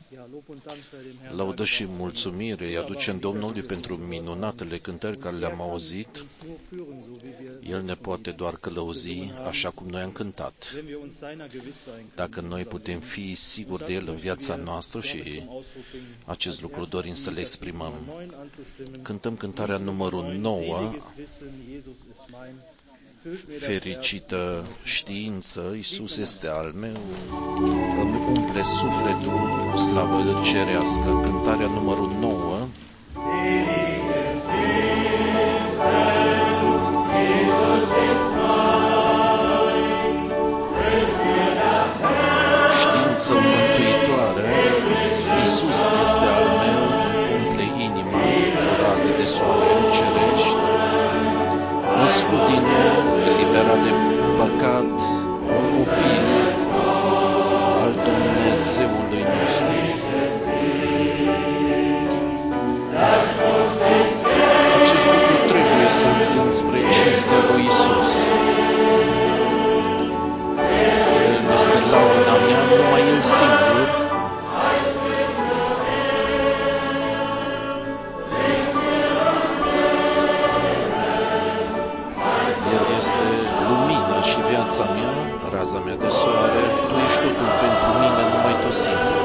Laudă și mulțumire îi aducem Domnului pentru minunatele cântări care le-am auzit. El ne poate doar călăuzi așa cum noi am cântat. Dacă noi putem fi siguri de El în viața noastră și acest lucru dorim să le exprimăm. Cântăm cântarea numărul 9, Fericită știință, Iisus este al meu, îmi umple sufletul cu slavă cerească. Cântarea numărul 9. Știință mântuitoare, Iisus este al meu, îmi umple inima cu raze de soare cerești. Născut din nou, eliberat de păcat, un copil al Dumnezeului nostru. Acest lucru trebuie să-l cânt spre cinstea lui Iisus. El este lauda mea, numai El singur. Și viața mea, raza mea de soare, Tu ești totul pentru mine, numai Tu singur.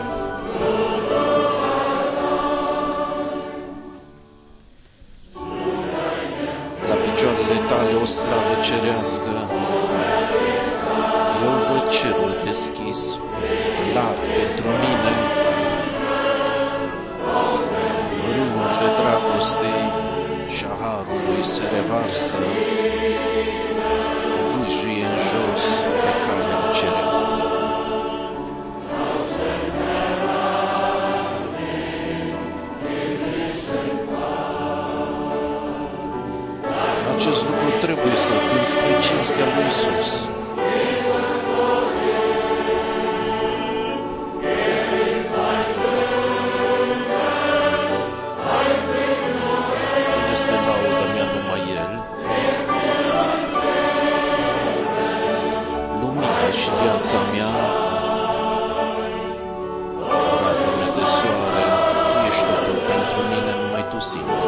La picioarele Tale o slavă cerească, eu văd cerul deschis, larg pentru mine, râurile dragostei și a harului se revarsă, vâjuie în jos pe calea cerească. Acest lucru trebuie să-l cânt spre cinstea lui Iisus. Este lauda mea, numai El. Și viața mea, raza mea de soare, Tu ești totul pentru mine, numai Tu singur.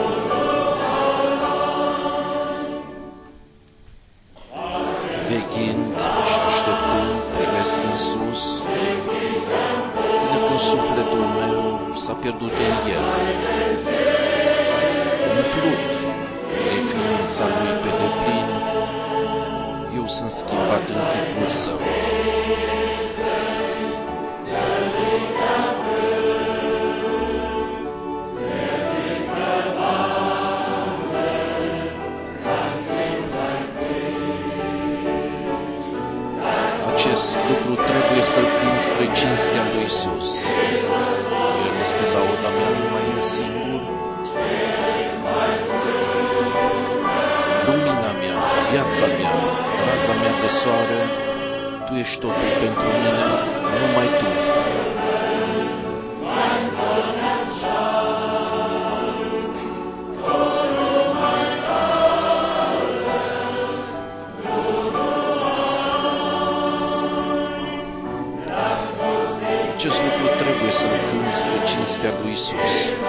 Veghind și așteptând, privesc în sus, până când sufletul meu s-a pierdut în El. Umplut de ființa Lui pe deplin, eu sunt schimbat în chipul Său. Acest lucru trebuie să-l cânt spre cinstea lui Iisus. El este lauda mea, numai El singur. Lumina mea, viața mea, raza mea de soare, Tu ești totul pentru mine, numai Tu. Acest lucru trebuie să-l cânt spre cinstea lui Iisus.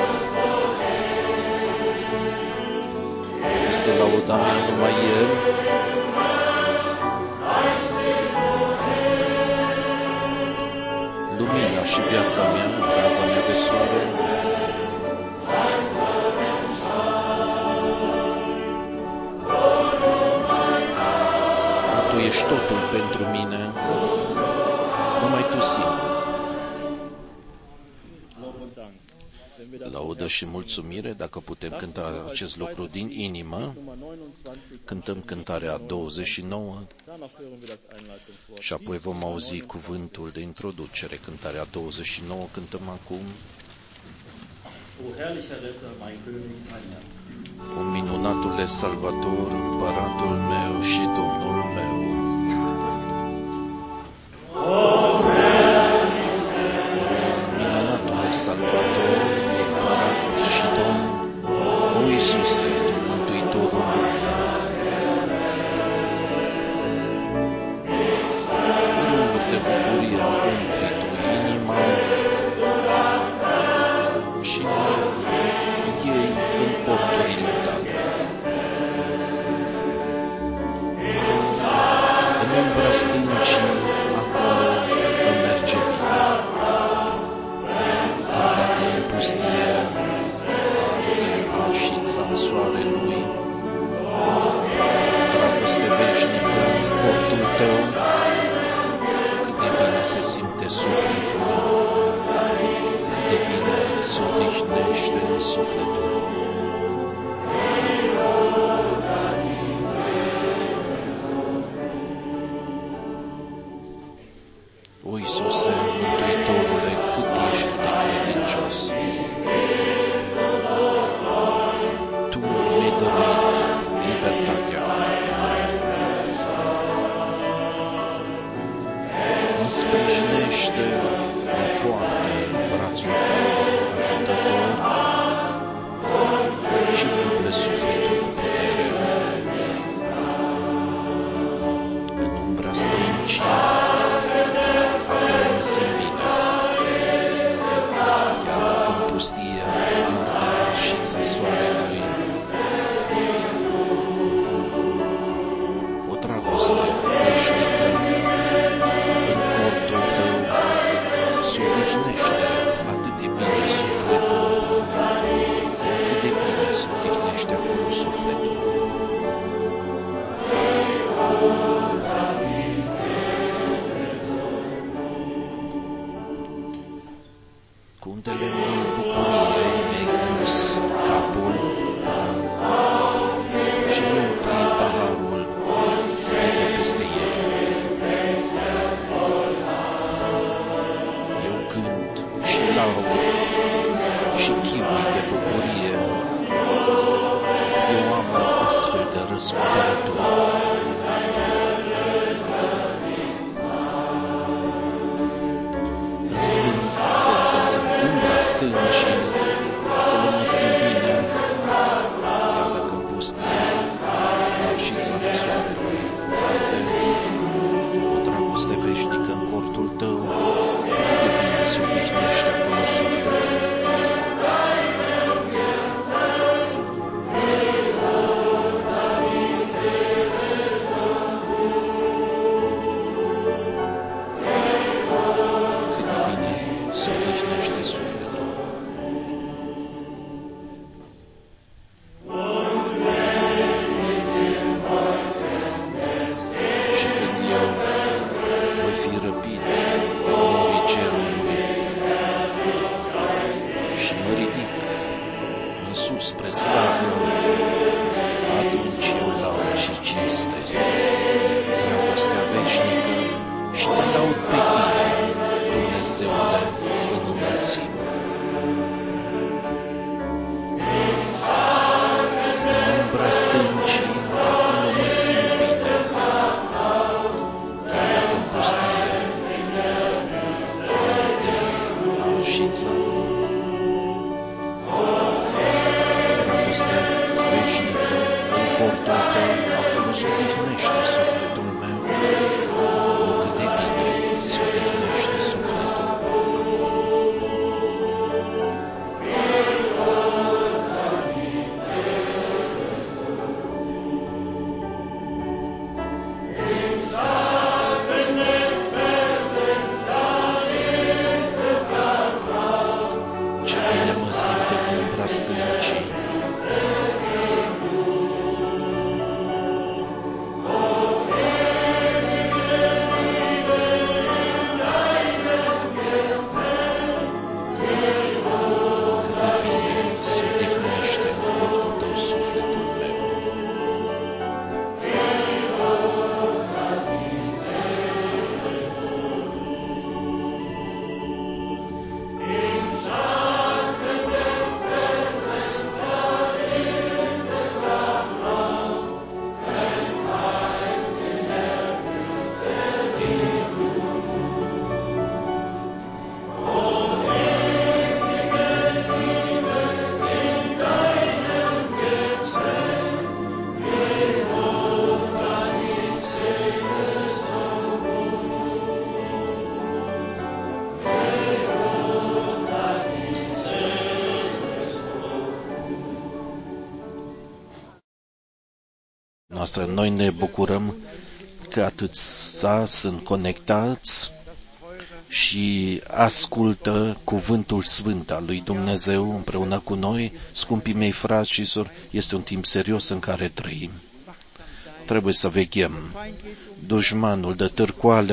El este lauda mea, numai El. Lumina și viața mea, raza mea de soare, Tu ești totul pentru mine, numai Tu singur. Laudă și mulțumire, dacă putem cânta acest lucru din inimă. Cântăm cântarea 29 și apoi vom auzi cuvântul de introducere. Cântarea 29 cântăm acum. O minunatule Salvator, împăratul meu și Domnul meu. Minunatule Salvator, împărat și Domn, o Iisuse, Tu Mântuitorul lumii. Râuri de bucurie îmi umpli Tu inima, odihnește sufletul. O, Iisuse, Mântuitorule, cât ești de credincios! Tu mi-ai dăruit libertatea. Îmi sprijinește la poartă brațul tău ajutător și umple sufletul cu putere. În umbra stâncii, acolo mă simt bine. Chiar dacă în pustie arde arșița soarelui, o dragoste veșnică în cortul tău se odihnește atât de bine sufletul, cât de bine se odihnește acolo sufletul. Cu un de lemnul bucuriei mi-ai uns capul și mi-ai umplit paharul de peste el. Eu cânt și laud și chiui de bucurie. Eu am un astfel de răscumpărător. În umbra stâncii, acolo mă simt bine, chiar dacă în pustie arșița soarelui arde, o dragoste veșnică în cortul tău, cât de bine se odihnește acolo sufletul. Cât de bine se odihnește sufletul. Și când eu voi fi răpit în norii cerului și mă ridic în sus spre slavă, atunci eu laud și cinstesc dragostea veșnică și te laud pe tine, Dumnezeule, în înălțimi. În umbra stâncii, acolo mă simt bine, chiar dacă în pustie arde arșița. Dragoste veșnică în cortul tău, acolo se odihnește sufletul meu. O, cât de bine se odihnește sufletul. Ce bine mă simt în umbra stâncii. Cât de bine se odihnește în cortul tău sufletul meu. Noi ne bucurăm că atâția sunt conectați și ascultă cuvântul sfânt al lui Dumnezeu împreună cu noi. Scumpii mei frați și sori, este un timp serios în care trăim. Trebuie să veghem. Dușmanul de târcoale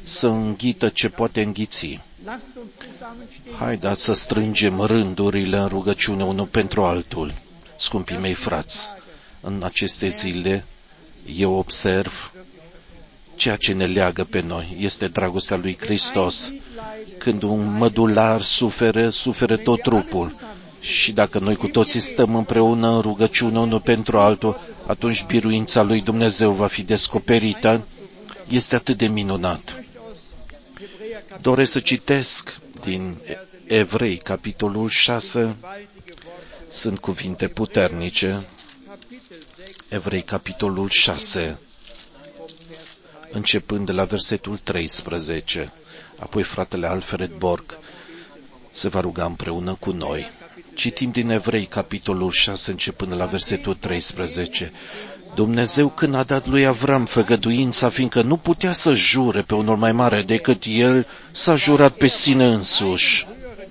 să înghită ce poate înghiți. Haideți să strângem rândurile în rugăciune unul pentru altul. Scumpii mei frați, în aceste zile eu observ ceea ce ne leagă pe noi. Este dragostea lui Hristos. Când un mădular suferă tot trupul. Și dacă noi cu toții stăm împreună în rugăciune unul pentru altul, atunci biruința lui Dumnezeu va fi descoperită. Este atât de minunat. Doresc să citesc din Evrei, capitolul 6. Sunt cuvinte puternice. Evrei, capitolul 6, începând de la versetul 13. Apoi fratele Alfred Borg se va ruga împreună cu noi. Citim din Evrei, capitolul 6, începând de la versetul 13. Dumnezeu, când a dat lui Avram făgăduința, fiindcă nu putea să jure pe unul mai mare decât el, s-a jurat pe sine însuși.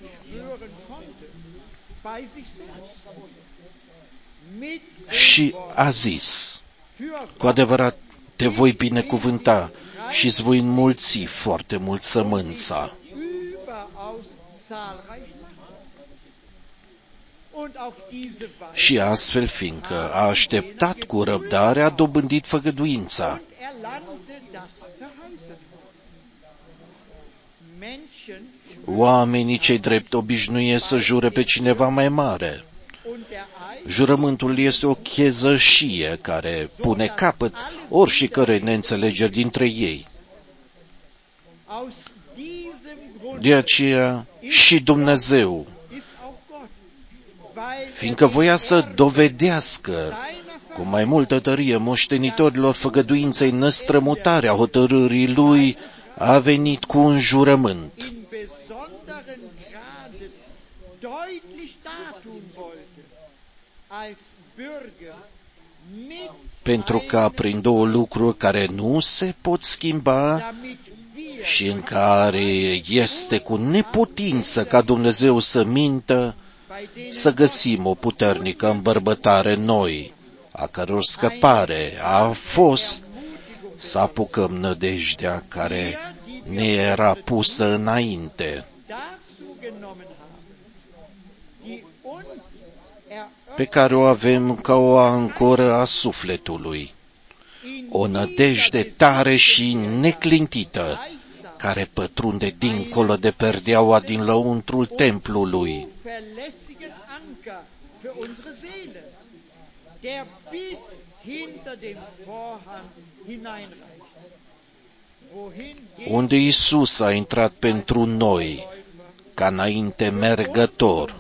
Și a zis, cu adevărat te voi binecuvânta și îți voi înmulți foarte mult sămânța. Și astfel, fiindcă a așteptat cu răbdare, a dobândit făgăduința. Oamenii cei drepți obișnuiesc să jure pe cineva mai mare. Jurământul este o chezășie care pune capăt oricărei neînțelegeri dintre ei. De aceea și Dumnezeu, fiindcă voia să dovedească cu mai multă tărie moștenitorilor făgăduinței năstrămutarea hotărârii lui, a venit cu un jurământ. Pentru ca prin două lucruri care nu se pot schimba și în care este cu neputință ca Dumnezeu să mintă, să găsim o puternică îmbărbătare în noi, a căror scăpare a fost să apucăm nădejdea care ne era pusă înainte, pe care o avem ca o ancoră a sufletului, o nădejde tare și neclintită, care pătrunde dincolo de perdeaua din lăuntrul templului, unde Iisus a intrat pentru noi ca înainte mergător,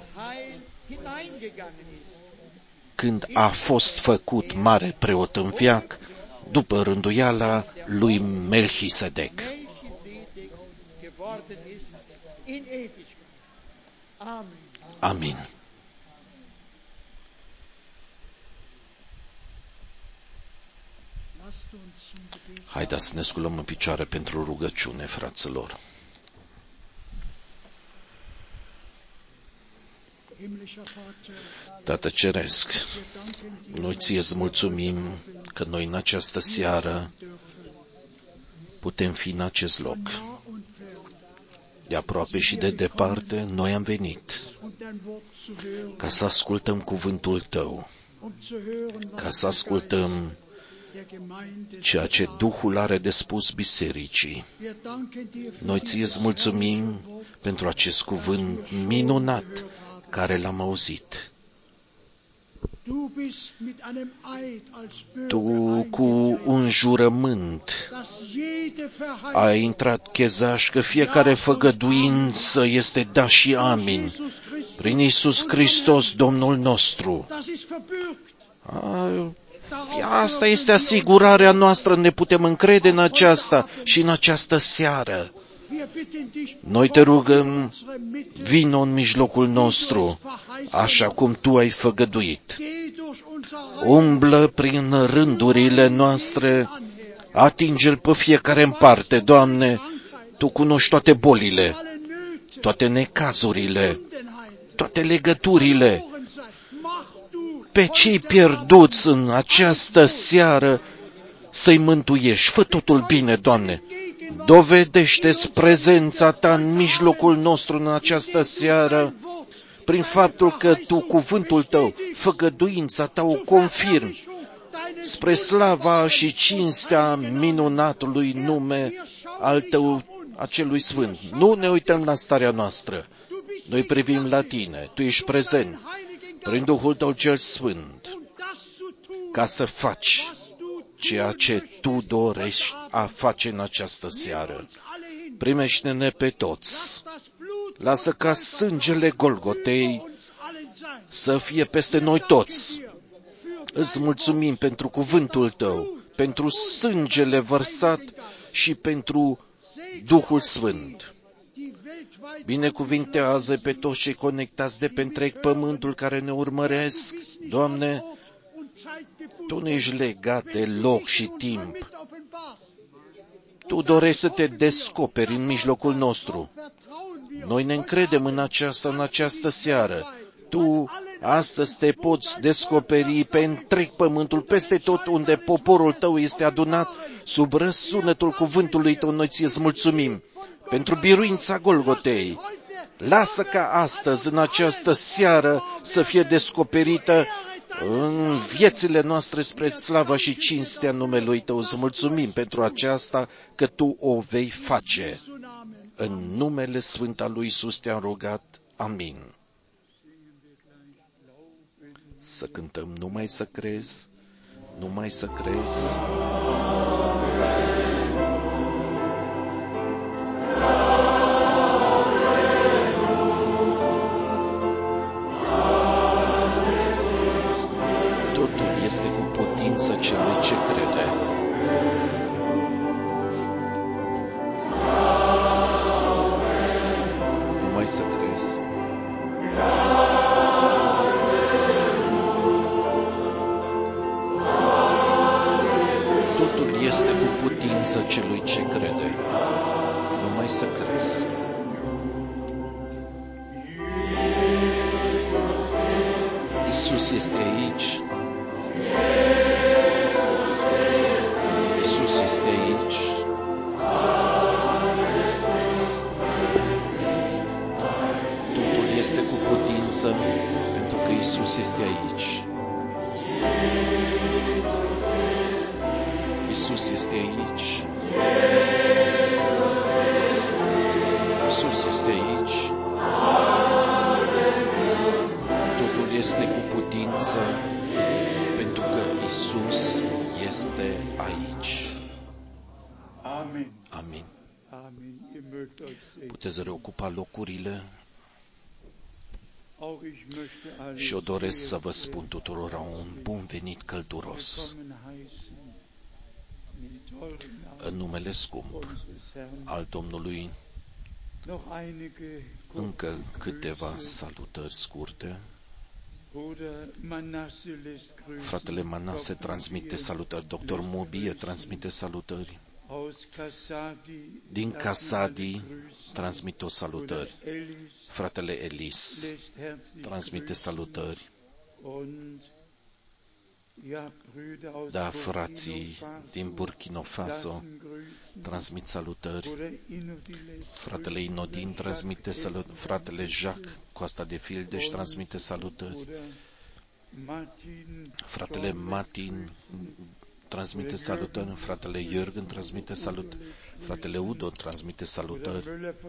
când a fost făcut mare preot în veac, după rânduiala lui Melchisedec. Amin. Haideți să ne sculăm în picioare pentru rugăciune, fraților. Tată Ceresc, noi ție-ți mulțumim că noi în această seară putem fi în acest loc. De aproape și de departe, noi am venit ca să ascultăm cuvântul Tău, ca să ascultăm ceea ce Duhul are de spus bisericii. Noi ție-ți mulțumim pentru acest cuvânt minunat care l-am auzit. Tu, cu un jurământ, ai intrat chezaș că fiecare făgăduință este da și amin, prin Iisus Hristos, Domnul nostru. Asta este asigurarea noastră, ne putem încrede în aceasta și în această seară. Noi te rugăm, vino în mijlocul nostru, așa cum Tu ai făgăduit. Umblă prin rândurile noastre, atinge-L pe fiecare în parte, Doamne, Tu cunoști toate bolile, toate necazurile, toate legăturile. Pe cei pierduți în această seară să-i mântuiești. Fă totul bine, Doamne. Dovedește-ți prezența ta în mijlocul nostru în această seară, prin faptul că tu, cuvântul tău, făgăduința ta o confirmi, spre slava și cinstea minunatului nume al tău, acelui sfânt. Nu ne uităm la starea noastră, noi privim la tine, tu ești prezent, prin Duhul tău cel sfânt, ca să faci ceea ce tu dorești a face în această seară. Primește-ne pe toți. Lasă ca sângele Golgotei să fie peste noi toți. Îți mulțumim pentru cuvântul tău, pentru sângele vărsat și pentru Duhul Sfânt. Binecuvintează pe toți cei conectați de pe întreg pământul care ne urmăresc. Doamne, tu nu ești legat de loc și timp. Tu dorești să te descoperi în mijlocul nostru. Noi ne încredem în această seară. Tu astăzi te poți descoperi pe întreg pământul, peste tot unde poporul tău este adunat, sub răsunetul cuvântului tău. Noi ți-ți mulțumim pentru biruința Golgotei. Lasă ca astăzi, în această seară, să fie descoperită în viețile noastre spre slava și cinstea numelui tău. Îți mulțumim pentru aceasta, că tu o vei face. În numele sfânt al lui Iisus te-am rugat. Amin. Să cântăm numai să crezi, numai să crezi. Totul este cu putință celui ce crede. Numai să crezi. Totul este cu putință celui ce crede. Numai să crezi. Iisus este aici. Iisus este aici. Totul este cu putință pentru că Iisus este aici. Iisus este aici. Iisus este aici. Totul este cu putință pentru că Iisus este aici. Amin. Puteți reocupa locurile și eu doresc să vă spun tuturor un bun venit călduros în numele scump al Domnului. Încă câteva salutări scurte. Fratele Manase transmite salutări, Dr. Mobie transmite salutări, din Casadi transmite o salutări, fratele Elis transmite salutări, da, frații din Burkina Faso transmit salutări, fratele Inodin transmite salutări, fratele Jacques Costa de Fildeș transmite salutări, fratele Martin transmite salutări, fratele Jürgen transmite salutări, fratele Udo transmite salutări,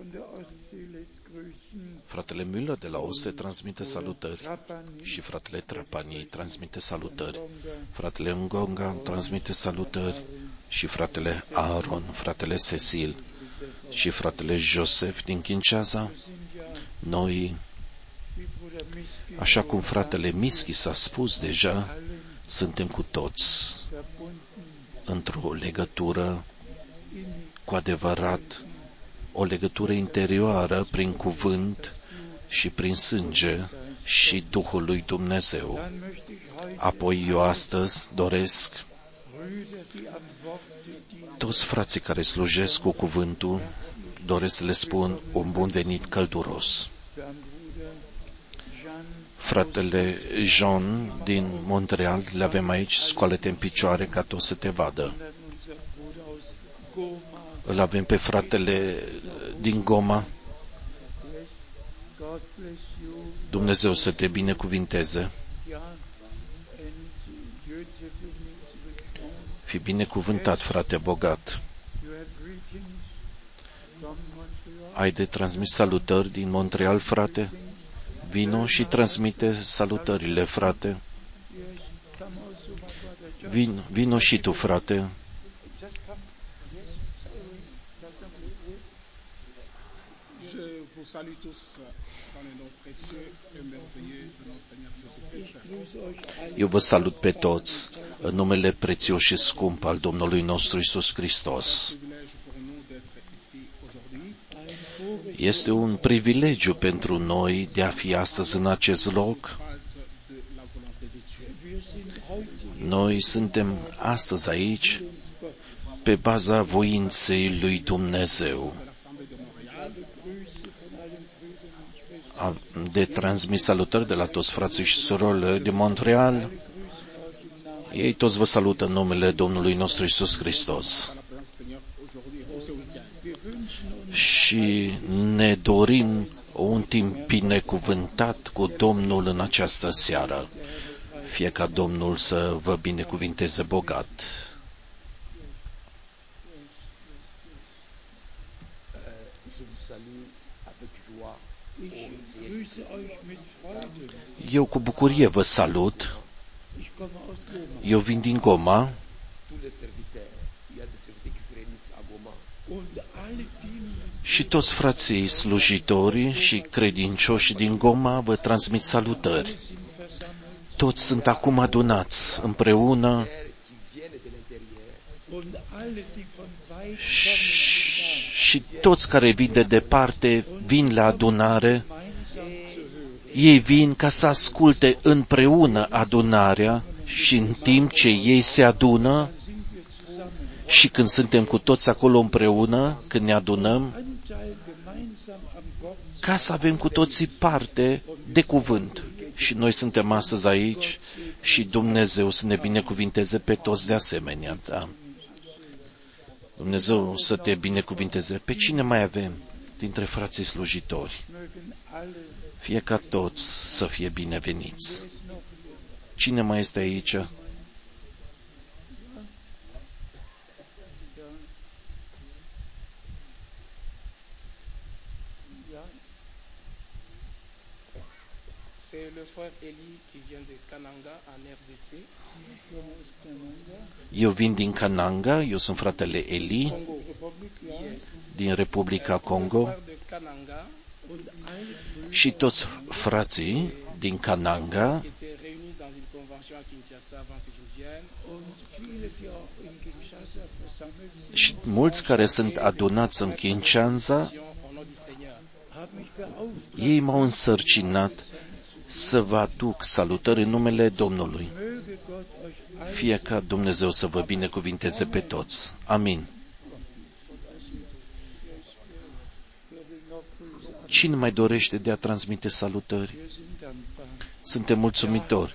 fratele Müller de la Oste transmite salutări și fratele Trapani transmite salutări, fratele Ngonga transmite salutări și fratele Aaron, fratele Cecil și fratele Joseph din Kinshasa. Noi, așa cum fratele Mischi s-a spus deja, suntem cu toți într-o legătură cu adevărat, o legătură interioară prin cuvânt și prin sânge și Duhul lui Dumnezeu. Apoi eu astăzi doresc toți frații care slujesc cu cuvântul, doresc să le spun un bun venit călduros. Fratele Jean din Montreal, le avem aici, scoală-te în picioare ca tot să te vadă. Îl avem pe fratele din Goma. Dumnezeu să te binecuvinteze. Fi binecuvântat, frate bogat. Ai de transmis salutări din Montreal, frate? Vino și transmite salutările, frate. Vino și tu, frate. Eu vă salut pe toți în numele prețios și scump al Domnului nostru Iisus Hristos. Este un privilegiu pentru noi de a fi astăzi în acest loc. Noi suntem astăzi aici pe baza voinței lui Dumnezeu. De transmis salutări de la toți frații și surorile din Montreal. Ei toți vă salută în numele Domnului nostru Iisus Hristos. Și ne dorim un timp binecuvântat cu Domnul în această seară. Fie ca Domnul să vă binecuvinteze bogat. Eu cu bucurie vă salut. Eu vin din Goma. Și toți frații slujitori și credincioși din Goma vă transmit salutări. Toți sunt acum adunați împreună și toți care vin de departe vin la adunare. Ei vin ca să asculte împreună adunarea și în timp ce ei se adună și când suntem cu toți acolo împreună, când ne adunăm, ca să avem cu toții parte de cuvânt. Și noi suntem astăzi aici și Dumnezeu să ne binecuvinteze pe toți de asemenea. Da. Dumnezeu să te binecuvinteze. Pe cine mai avem dintre frații slujitori? Fie ca toți să fie bineveniți. Cine mai este aici? Eu vin din Kananga, eu sunt fratele Eli, din Republica Congo, și toți frații din Kananga și mulți care sunt adunați în Kinshasa, ei m-au însărcinat să vă aduc salutări în numele Domnului. Fie ca Dumnezeu să vă binecuvinteze pe toți. Amin. Cine mai dorește de a transmite salutări? Suntem mulțumitori.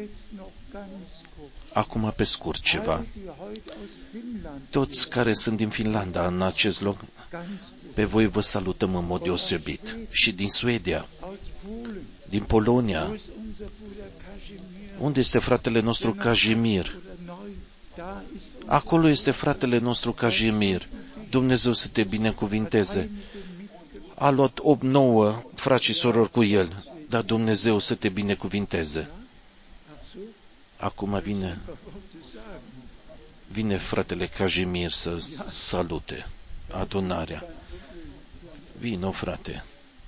Acum pe scurt ceva. Toți care sunt din Finlanda în acest loc, pe voi vă salutăm în mod deosebit. Și din Suedia, din Polonia. Unde este fratele nostru Kazimir? Acolo este fratele nostru Kazimir. Dumnezeu să te binecuvinteze. A luat 8-9 frați și sorori cu el, dar Dumnezeu să te binecuvinteze. Acum vine fratele Kazimir să salute adunarea. Vino, frate.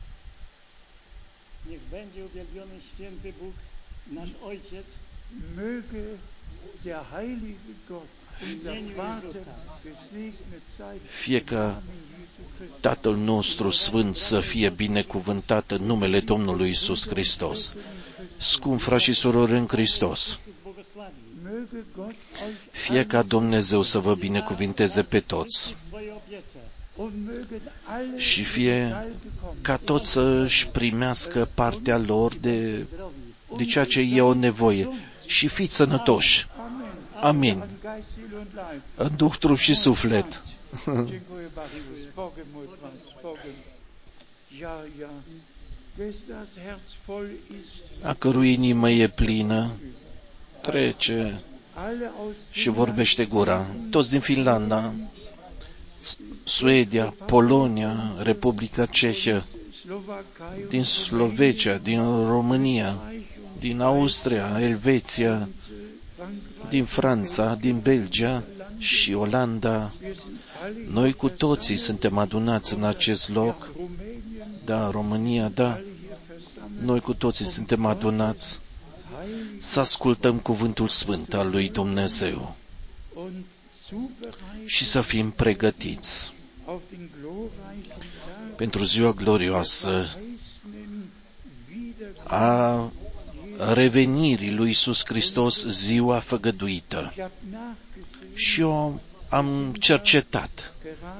Fie ca Tatăl nostru Sfânt să fie binecuvântat în numele Domnului Iisus Hristos. Scump frați și surori în Hristos, fie ca Dumnezeu să vă binecuvinteze pe toți și fie ca toți să-și primească partea lor de ceea ce ei au nevoie. Și fiți sănătoși. Amin. În duh, trup și suflet. A cărui inimă e plină, trece și vorbește gura. Toți din Finlanda, Suedia, Polonia, Republica Cehă, din Slovacia, din România, din Austria, Elveția, din Franța, din Belgia și Olanda. Noi cu toții suntem adunați în acest loc. Da, România, da. Noi cu toții suntem adunați să ascultăm cuvântul sfânt al lui Dumnezeu și să fim pregătiți pentru ziua glorioasă a revenirii lui Iisus Hristos, ziua făgăduită. Și eu am cercetat.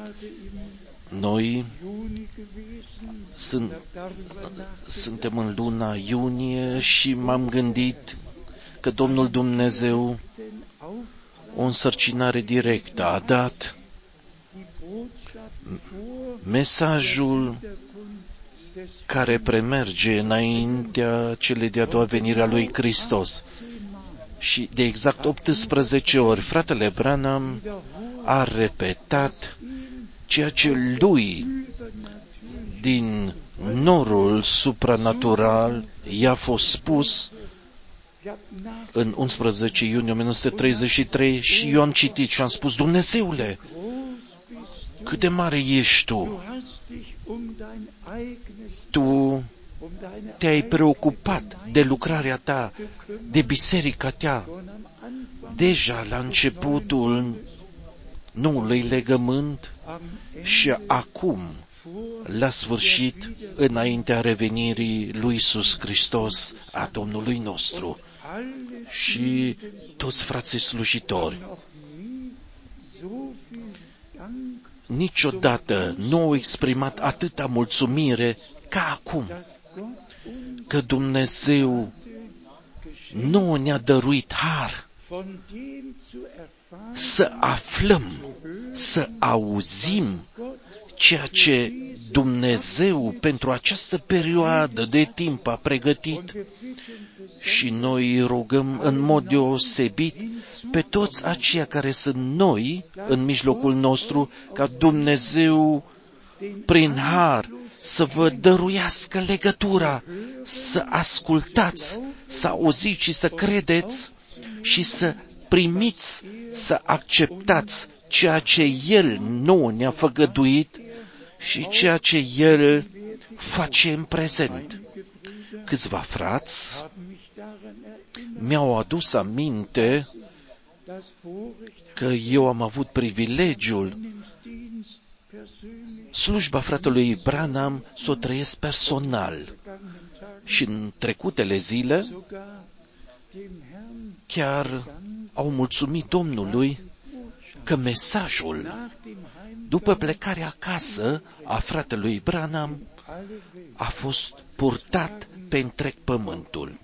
Noi suntem în luna iunie și m-am gândit că Domnul Dumnezeu o însărcinare directă a dat mesajul care premerge înaintea celei de-a doua venire a lui Hristos. Și de exact 18 ori fratele Branham a repetat ceea ce lui din norul supranatural i-a fost spus în 11 iunie 1933 și eu am citit și am spus: Dumnezeule, cât de mare ești Tu! Tu te-ai preocupat de lucrarea Ta, de biserica Ta, deja la începutul noului legământ și acum, la sfârșit, înaintea revenirii lui Iisus Hristos, a Domnului nostru. Și toți frații slujitori niciodată nu au exprimat atâta mulțumire ca acum, că Dumnezeu nu ne-a dăruit har să aflăm, să auzim ceea ce Dumnezeu pentru această perioadă de timp a pregătit. Și noi îi rugăm în mod deosebit pe toți aceia care sunt noi în mijlocul nostru, ca Dumnezeu prin har să vă dăruiască legătura, să ascultați, să auziți și să credeți și să primiți, să acceptați ceea ce El nu ne-a făgăduit și ceea ce El face în prezent. Câțiva frați mi-au adus aminte că eu am avut privilegiul slujba fratelui Branham să o trăiesc personal. Și în trecutele zile chiar au mulțumit Domnului că mesajul, după plecarea acasă a fratelui Branham, a fost purtat pe întreg pământul.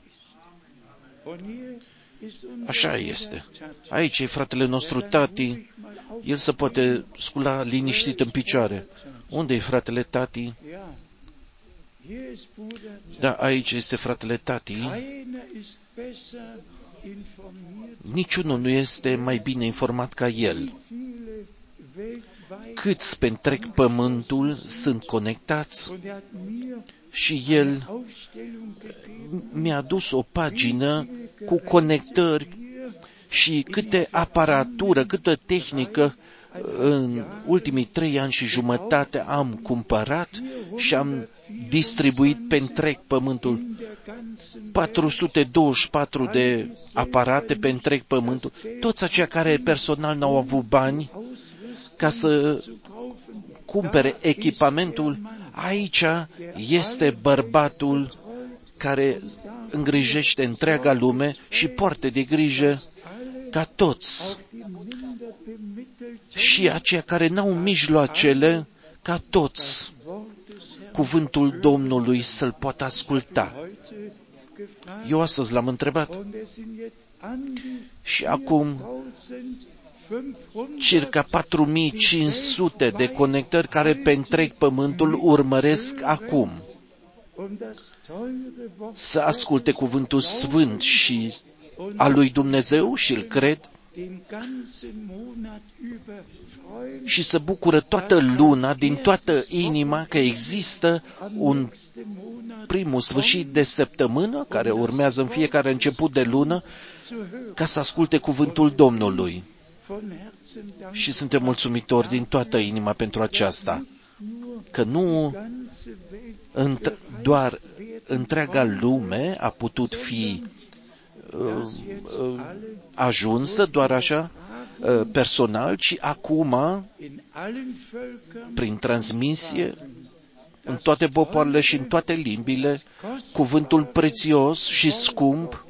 Așa este. Aici e fratele nostru Tati, el se poate scula liniștit în picioare. Unde e fratele Tati? Da, aici este fratele Tati. Niciunul nu este mai bine informat ca el. Câți pe întreg pământul sunt conectați și el mi-a adus o pagină cu conectări și câte aparatură, câtă tehnică în ultimii 3 ani și jumătate am cumpărat și am distribuit pe întreg pământul. 424 de aparate pe întreg pământul. Toți aceia care personal n-au avut bani ca să cumpere echipamentul, aici este bărbatul care îngrijește întreaga lume și poartă de grijă ca toți și aceia care n-au mijloacele, ca toți cuvântul Domnului să-l poată asculta. Eu astăzi l-am întrebat și acum circa 4500 de conectări care pe întreg pământul urmăresc acum să asculte cuvântul sfânt și al lui Dumnezeu și îl cred și să bucură toată luna, din toată inima, că există un primul sfârșit de săptămână care urmează în fiecare început de lună ca să asculte cuvântul Domnului. Și suntem mulțumitori din toată inima pentru aceasta, că nu doar întreaga lume a putut fi ajunsă doar așa personal, ci acum, prin transmisie, în toate popoarele și în toate limbile, cuvântul prețios și scump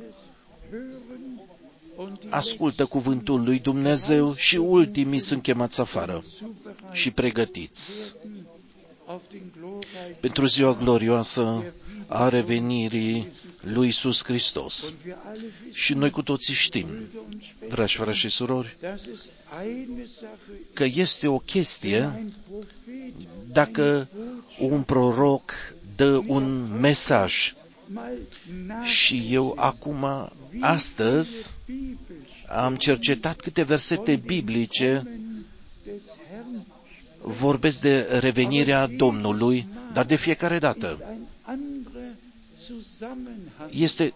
ascultă cuvântul lui Dumnezeu și ultimii sunt chemați afară și pregătiți pentru ziua glorioasă a revenirii lui Iisus Hristos. Și noi cu toții știm, dragi frați și surori, că este o chestie dacă un proroc dă un mesaj. Și eu acum, astăzi, am cercetat câte versete biblice vorbesc de revenirea Domnului, dar de fiecare dată este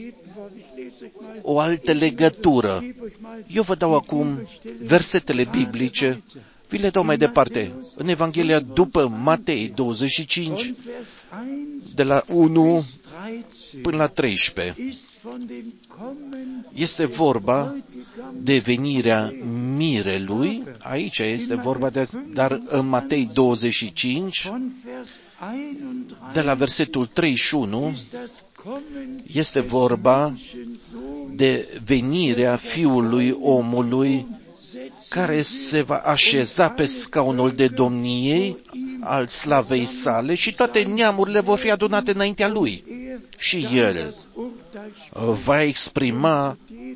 o altă legătură. Eu vă dau acum versetele biblice, vi le dau mai departe. În Evanghelia după Matei 25, de la 1 până la 13. Este vorba de venirea mirelui, aici este vorba dar în Matei 25, de la versetul 31, este vorba de venirea Fiului Omului, care se va așeza pe scaunul de domniei al slavei sale și toate neamurile vor fi adunate înaintea lui. Și el va exprima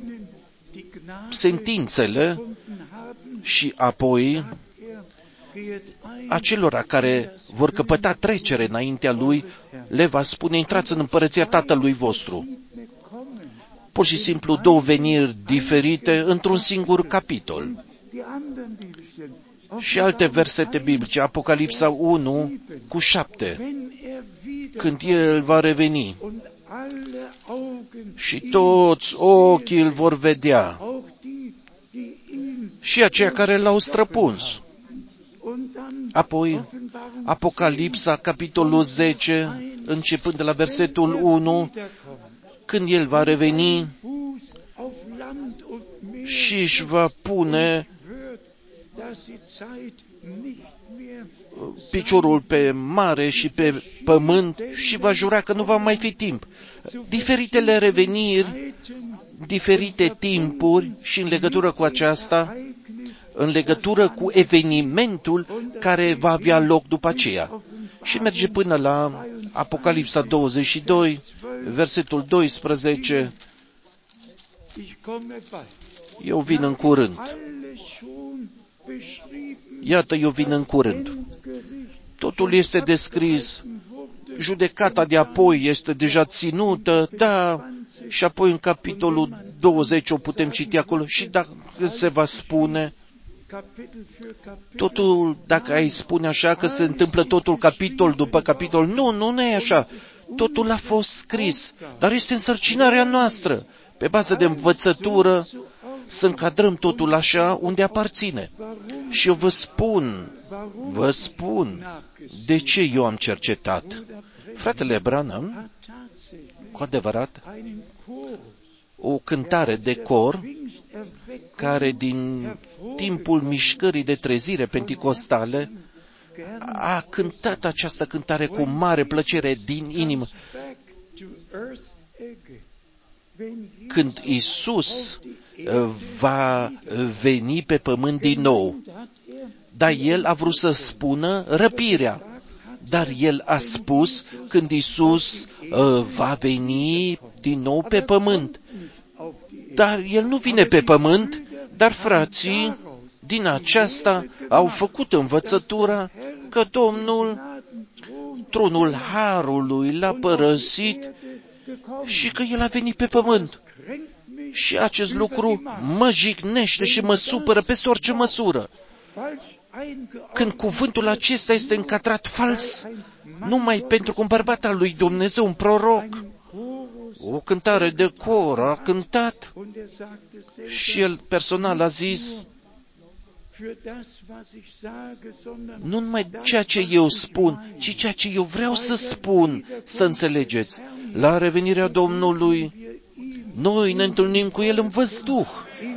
sentințele și apoi acelora care vor căpăta trecere înaintea lui, le va spune: intrați în împărăția Tatălui vostru. Pur și simplu două veniri diferite într-un singur capitol. Și alte versete biblice, Apocalipsa 1 cu 7, când El va reveni și toți ochii îl vor vedea, și aceia care l-au străpuns. Apoi, Apocalipsa, capitolul 10, începând de la versetul 1, când El va reveni și își va pune piciorul pe mare și pe pământ și va jura că nu va mai fi timp. Diferitele reveniri, diferite timpuri și în legătură cu aceasta, în legătură cu evenimentul care va avea loc după aceea. Și merge până la Apocalipsa 22, versetul 12. Eu vin în curând. Iată, eu vin în curând. Totul este descris. Judecata de apoi este deja ținută, da, și apoi în capitolul 20 o putem citi acolo și dacă se va spune, totul, dacă ai spune așa, că se întâmplă totul capitol după capitol, nu e așa. Totul a fost scris, dar este însărcinarea noastră, pe bază de învățătură, să încadrăm totul așa unde aparține. Și eu vă spun de ce eu am cercetat. Fratele Branham, cu adevărat, o cântare de cor, care din timpul mișcării de trezire penticostale a cântat această cântare cu mare plăcere din inimă. Când Iisus va veni pe pământ din nou, dar El a vrut să spună răpirea. Dar El a spus când Iisus va veni din nou pe pământ. Dar El nu vine pe pământ, Dar frații din aceasta au făcut învățătura că Domnul, tronul Harului, l-a părăsit și că El a venit pe pământ. Și acest lucru mă jignește și mă supără peste orice măsură. Când cuvântul acesta este încadrat fals, numai pentru că un bărbat al lui Dumnezeu, un proroc, o cântare de cor a cântat și el personal a zis, nu numai ceea ce eu spun, ci ceea ce eu vreau să spun, să înțelegeți. La revenirea Domnului, noi ne întâlnim cu El în văzduh,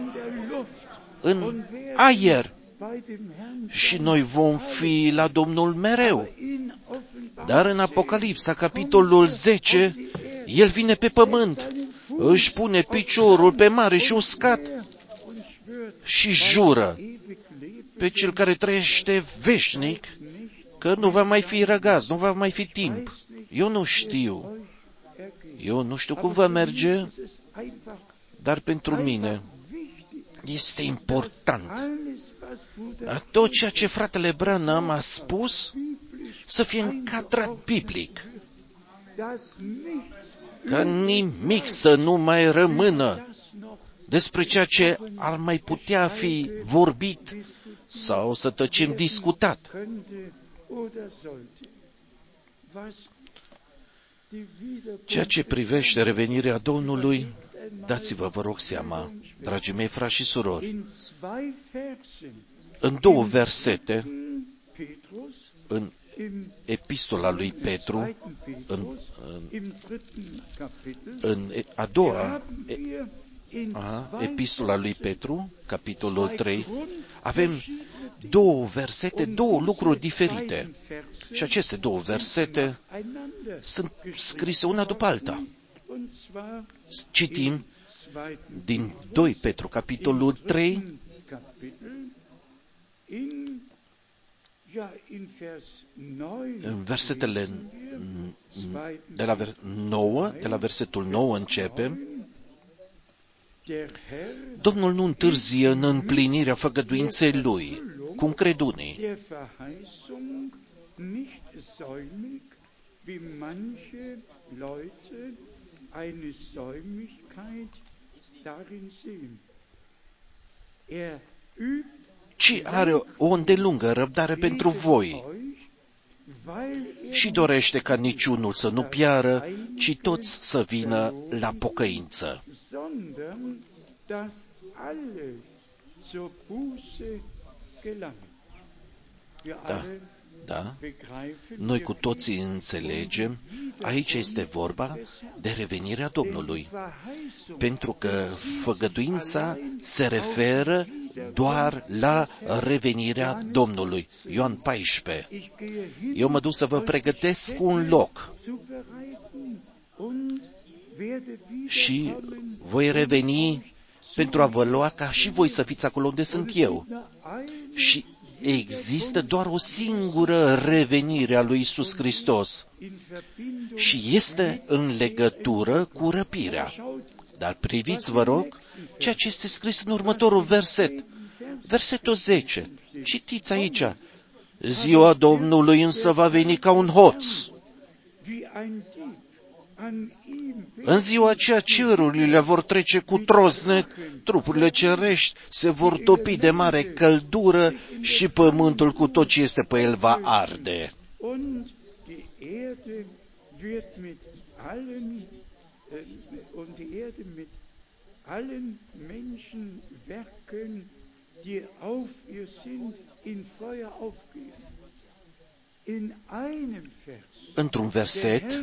în aer, și noi vom fi la Domnul mereu. Dar în Apocalipsa, capitolul 10, El vine pe pământ, își pune piciorul pe mare și uscat și jură pe Cel care trăiește veșnic că nu va mai fi răgaz, nu va mai fi timp. Eu nu știu cum va merge, dar pentru mine este important tot ceea ce fratele Branham a spus să fie încadrat biblic, ca nimic să nu mai rămână despre ceea ce ar mai putea fi vorbit sau să tăcem discutat. Ceea ce privește revenirea Domnului, dați-vă, vă rog, seama, dragii mei frați și surori, în 2 versete, în epistola lui Petru, în a doua epistola lui Petru, capitolul 3, avem 2 versete, 2 lucruri diferite. Și aceste 2 versete sunt scrise una după alta. Citim din 2 Petru, capitolul 3, în versetele de la versetul 9 începem. Domnul nu întârzie în împlinirea făgăduinței Lui, cum cred unii, ci are o îndelungă răbdare pentru voi și dorește ca niciunul să nu piară, ci toți să vină la pocăință. Da, noi cu toții înțelegem, aici este vorba de revenirea Domnului, pentru că făgăduința se referă doar la revenirea Domnului. Ioan 14. Eu mă duc să vă pregătesc un loc și voi reveni pentru a vă lua ca și voi să fiți acolo unde sunt eu. Și există doar o singură revenire a lui Iisus Hristos și este în legătură cu răpirea. Dar priviți, vă rog, ceea ce este scris în următorul verset. Versetul 10. Citiți aici. Ziua Domnului însă va veni ca un hoț. În ziua aceea cerurile vor trece cu trosnet, trupurile cerești se vor topi de mare căldură și pământul cu tot ce este pe el va arde. Într-un verset,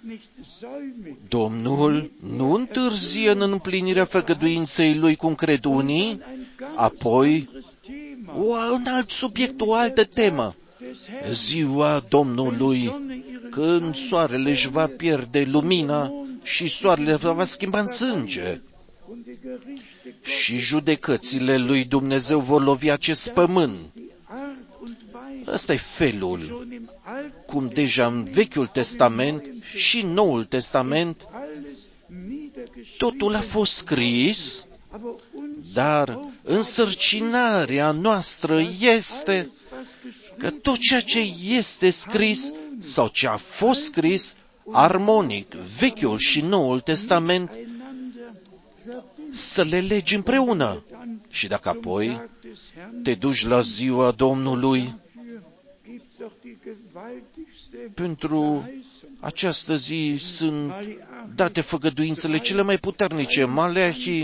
Domnul nu întârzie în împlinirea făgăduinței Lui, cum cred unii, apoi un alt subiect, o altă temă. Ziua Domnului, când soarele își va pierde lumina și soarele va schimba în sânge și judecățile lui Dumnezeu vor lovi acest pământ. Ăsta e felul cum deja în Vechiul Testament și în Noul Testament totul a fost scris, dar Însărcinarea noastră este că tot ceea ce este scris sau ce a fost scris, armonic, Vechiul și Noul Testament, să le legi împreună. Și dacă apoi te duci la ziua Domnului, pentru această zi sunt date făgăduințele cele mai puternice. Maleahi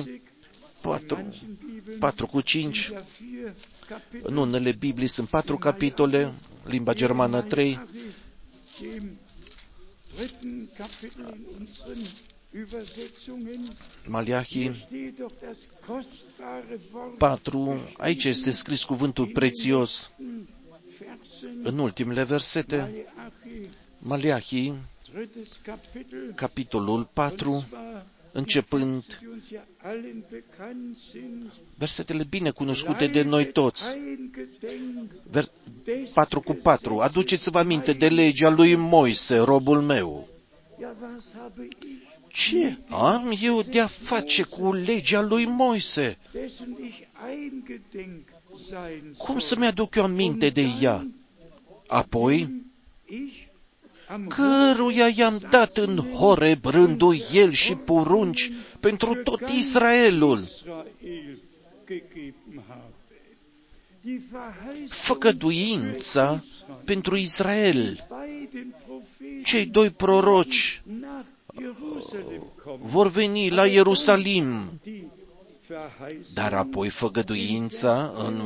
4:5. În unele Biblii sunt 4 capitole, limba germană 3. Maleahi 4, aici este scris cuvântul prețios. În ultimele versete, Maleahi, capitolul 4, începând versetele bine cunoscute de noi toți. 4:4. Aduceți-vă aminte de legea lui Moise, robul meu. Ce am eu de-a face cu legea lui Moise? Cum să mi-aduc eu aminte de ea? Apoi, căruia i-am dat în Horeb rânduieli și porunci pentru tot Israelul. Făgăduința pentru Israel. Cei 2 proroci vor veni la Ierusalim, dar apoi făgăduința în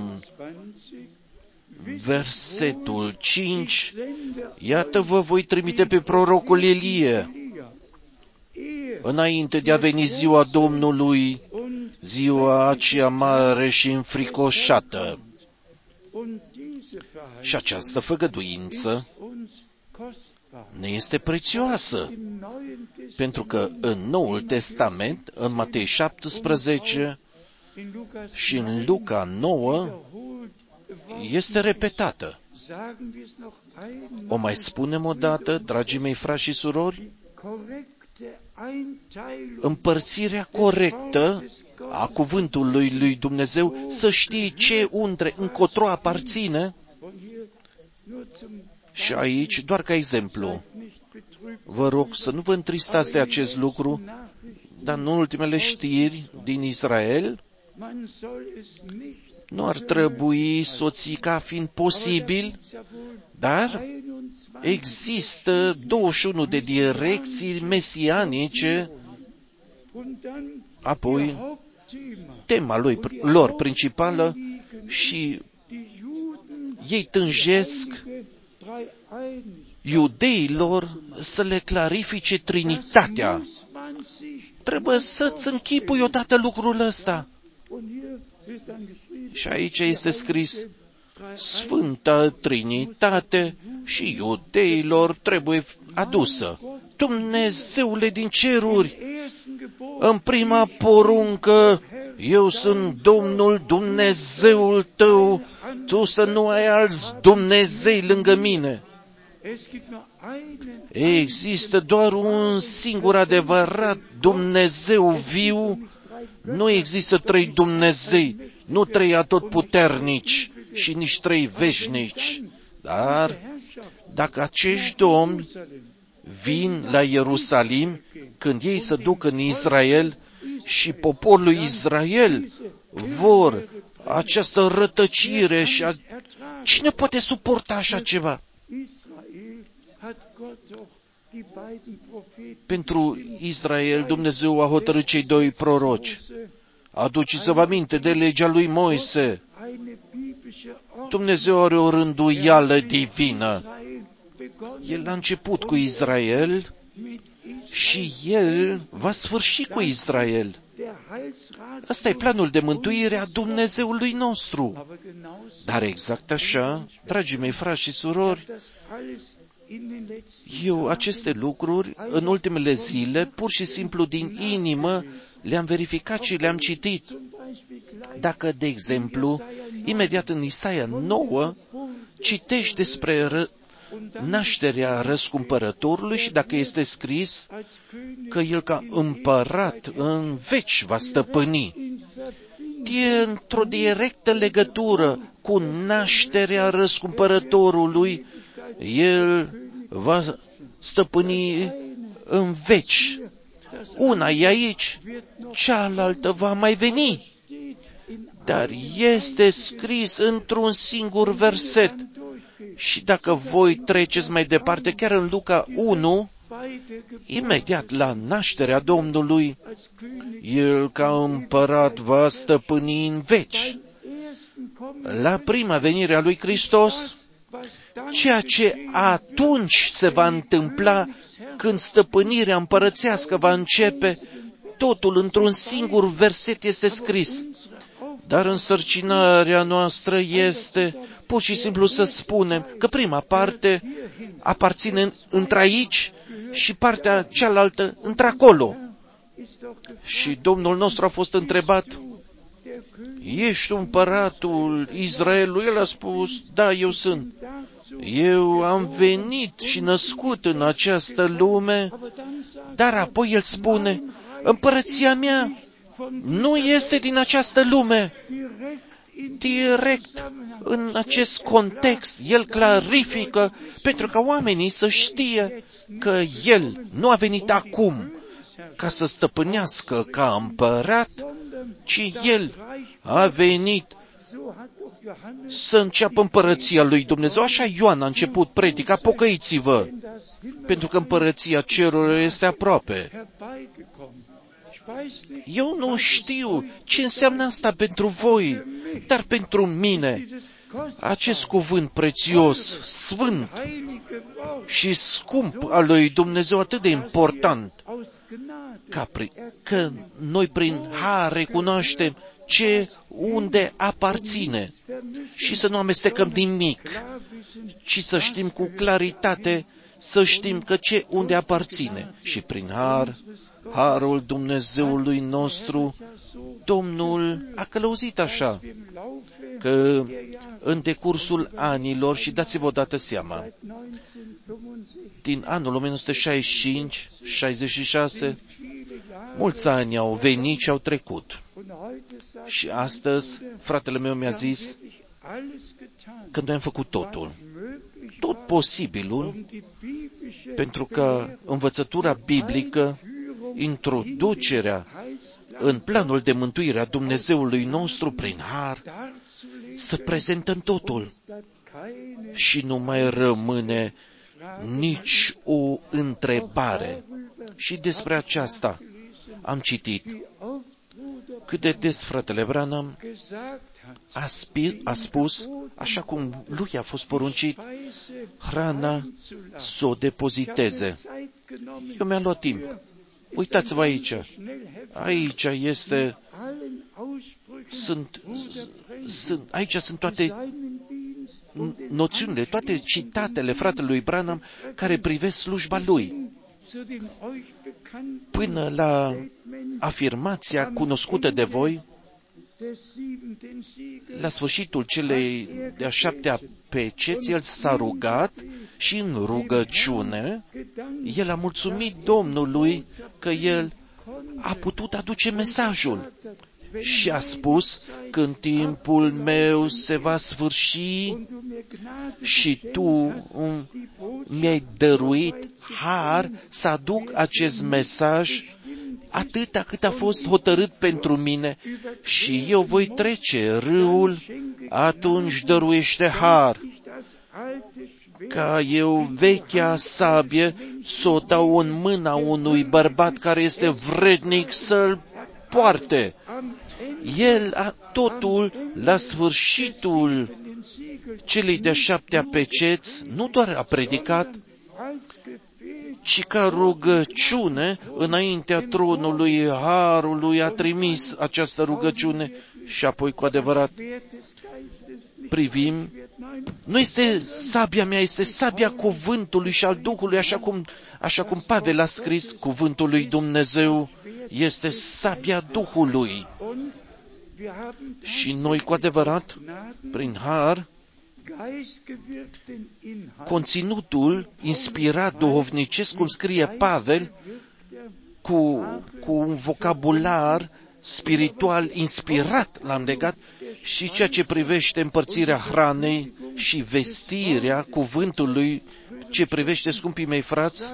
versetul 5, iată vă voi trimite pe prorocul Elie, înainte de a veni ziua Domnului, ziua aceea mare și înfricoșată. Și această făgăduință ne este prețioasă, pentru că în Noul Testament, în Matei 17 și în Luca 9, este repetată. O mai spunem o dată, dragii mei frați și surori? Împărțirea corectă a cuvântului lui Dumnezeu, să știi ce încotro aparține. Și aici, doar ca exemplu, vă rog să nu vă întristați de acest lucru, dar în ultimele știri din Israel, nu ar trebui să o ții ca fiind posibil, dar există 21 de direcții mesianice, apoi tema lor principală și ei tânjesc iudeilor să le clarifice Trinitatea. Trebuie să-ți închipui odată lucrul ăsta. Și aici este scris, Sfânta Trinitate și iudeilor trebuie adusă. Dumnezeule din ceruri, în prima poruncă, eu sunt Domnul Dumnezeul tău, tu să nu ai alți Dumnezei lângă mine. Există doar un singur adevărat Dumnezeu viu, nu există 3 Dumnezei, nu 3 atotputernici și nici 3 veșnici. Dar dacă acești domni vin la Ierusalim, când ei se duc în Israel și poporul lui Israel vor această rătăcire și cine poate suporta așa ceva? Pentru Israel, Dumnezeu a hotărât cei 2 proroci. Aduceți-vă aminte de legea lui Moise. Dumnezeu are o rânduială divină. El a început cu Israel și El va sfârși cu Israel. Ăsta e planul de mântuire a Dumnezeului nostru. Dar exact așa, dragii mei frați și surori, eu aceste lucruri, în ultimele zile, pur și simplu din inimă, le-am verificat și le-am citit. Dacă, de exemplu, imediat în Isaia 9, citești despre nașterea răscumpărătorului și dacă este scris că el ca împărat în veci va stăpâni, e într-o directă legătură cu nașterea răscumpărătorului. El va stăpâni în veci. Una e aici, cealaltă va mai veni. Dar este scris într-un singur verset. Și dacă voi treceți mai departe, chiar în Luca 1, imediat la nașterea Domnului, El ca împărat va stăpâni în veci. La prima venire a lui Hristos, ceea ce atunci se va întâmpla când stăpânirea împărățească va începe, totul într-un singur verset este scris. Dar însărcinarea noastră este pur și simplu să spunem că prima parte aparține într-aici și partea cealaltă într-acolo. Și Domnul nostru a fost întrebat, ești împăratul Israelului? El a spus, da, eu sunt. Eu am venit și născut în această lume, dar apoi el spune, împărăția mea nu este din această lume. Direct în acest context, el clarifică pentru ca oamenii să știe că el nu a venit acum ca să stăpânească ca împărat, ci el a venit să înceapă împărăția lui Dumnezeu. Așa Ioan a început predica, pocăiți-vă, pentru că împărăția cerurilor este aproape. Eu nu știu ce înseamnă asta pentru voi, dar pentru mine, acest cuvânt prețios, sfânt și scump al lui Dumnezeu, atât de important, că noi prin har recunoaștem unde aparține și să nu amestecăm nimic, ci să știm cu claritate, să știm că unde aparține. Și prin harul Dumnezeului nostru, Domnul a călăuzit așa, că în decursul anilor, și dați-vă odată seama, din anul 1965-66, mulți ani au venit și au trecut. Și astăzi, fratele meu mi-a zis că noi am făcut totul, tot posibilul, pentru că învățătura biblică, introducerea în planul de mântuire a Dumnezeului nostru prin har, să prezentăm totul. Și nu mai rămâne nici o întrebare. Și despre aceasta am citit. Cât de des fratele Branham a spus, așa cum lui a fost poruncit, hrana să o depoziteze. Eu mi-am luat timp. Uitați-vă aici. Aici aici sunt toate noțiunile, toate citatele fratelui Branham care privesc slujba lui. Până la afirmația cunoscută de voi, la sfârșitul celei de-a 7-a peceți, el s-a rugat și în rugăciune, el a mulțumit Domnului că el a putut aduce mesajul și a spus, când timpul meu se va sfârși și tu mi-ai dăruit har să aduc acest mesaj atâta cât a fost hotărât pentru mine și eu voi trece râul, atunci dăruiește har, ca eu vechea sabie să o dau în mâna unui bărbat care este vrednic să-l poarte. El totul la sfârșitul celei de-a 7-a peceți nu doar a predicat, ci ca rugăciune înaintea tronului harului a trimis această rugăciune și apoi cu adevărat privim. Nu este sabia mea, este sabia cuvântului și al Duhului, așa cum Pavel a scris, cuvântul lui Dumnezeu este sabia Duhului. Și noi cu adevărat, prin har, conținutul inspirat duhovnicesc, cum scrie Pavel, cu un vocabular spiritual inspirat l-am legat și ceea ce privește împărțirea hranei și vestirea cuvântului ce privește, scumpii mei frați.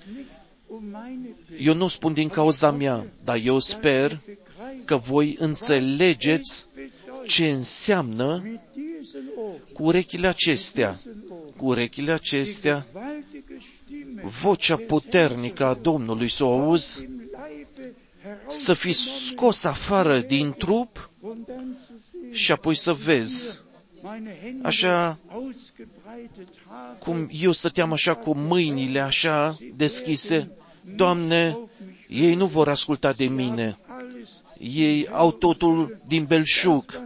Eu nu spun din cauza mea, dar eu sper că voi înțelegeți ce înseamnă cu urechile acestea, vocea puternică a Domnului să o auzi, să fii scos afară din trup și apoi să vezi, așa cum eu stăteam așa cu mâinile așa deschise, Doamne, ei nu vor asculta de mine, ei au totul din belșug.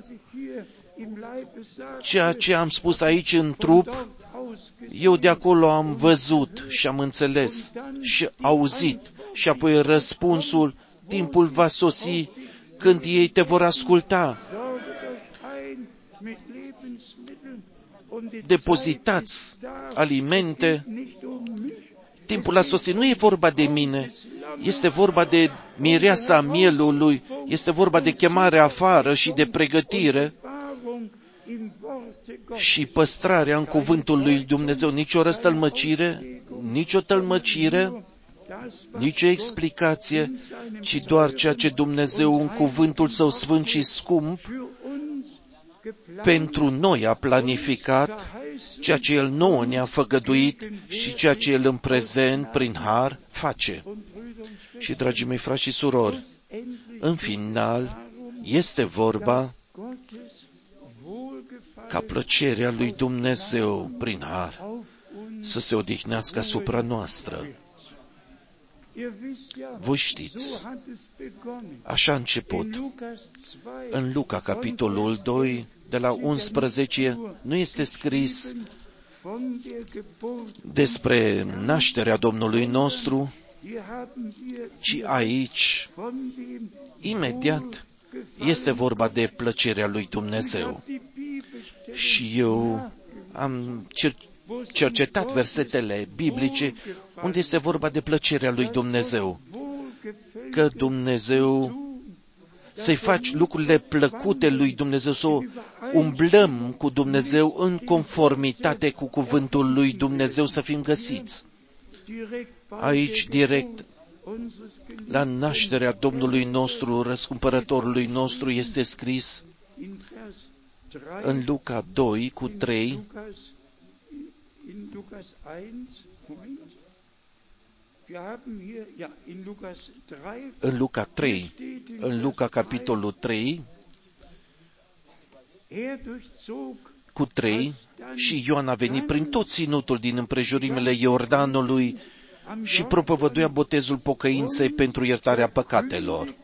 Ceea ce am spus aici în trup, eu de acolo am văzut și am înțeles și auzit și apoi răspunsul, timpul va sosi când ei te vor asculta. Depozitați alimente. Timpul a sosit. Nu e vorba de mine, este vorba de mireasa mielului, este vorba de chemare afară și de pregătire și păstrarea în cuvântul lui Dumnezeu. Nicio răstălmăcire, nicio tălmăcire, nicio explicație, ci doar ceea ce Dumnezeu în cuvântul Său sfânt și scump pentru noi a planificat, ceea ce El nouă ne-a făgăduit și ceea ce El în prezent, prin har, face. Și, dragii mei frați și surori, în final, este vorba ca plăcerea lui Dumnezeu, prin har, să se odihnească asupra noastră. Voi știți, așa a început. În Luca, capitolul 2, de la 11, nu este scris despre nașterea Domnului nostru, ci aici, imediat, este vorba de plăcerea lui Dumnezeu. Și eu am cercetat versetele biblice unde este vorba de plăcerea lui Dumnezeu. Că Dumnezeu, să-i faci lucrurile plăcute lui Dumnezeu, să umblăm cu Dumnezeu în conformitate cu cuvântul lui Dumnezeu, să fim găsiți. Aici, direct, la nașterea Domnului nostru, răscumpărătorului nostru, este scris în Luca 2 cu 3, în Luca 3, în Luca capitolul 3, cu 3, și Ioan a venit prin tot ținutul din împrejurimile Iordanului și propovăduia botezul pocăinței pentru iertarea păcatelor.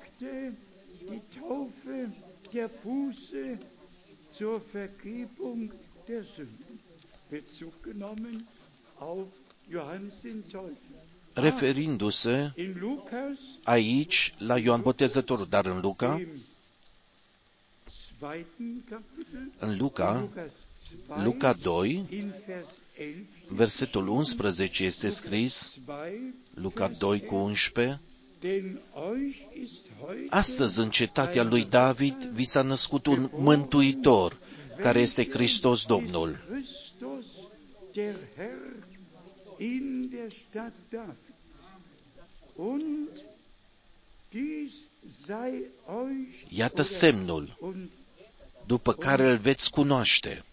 Referindu-se aici la Ioan Botezătorul, dar în Luca 2, versetul 11 este scris, Luca 2 cu 11, astăzi în cetatea lui David vi s-a născut un mântuitor, care este Hristos Domnul. Iată semnul după care îl veți cunoaște.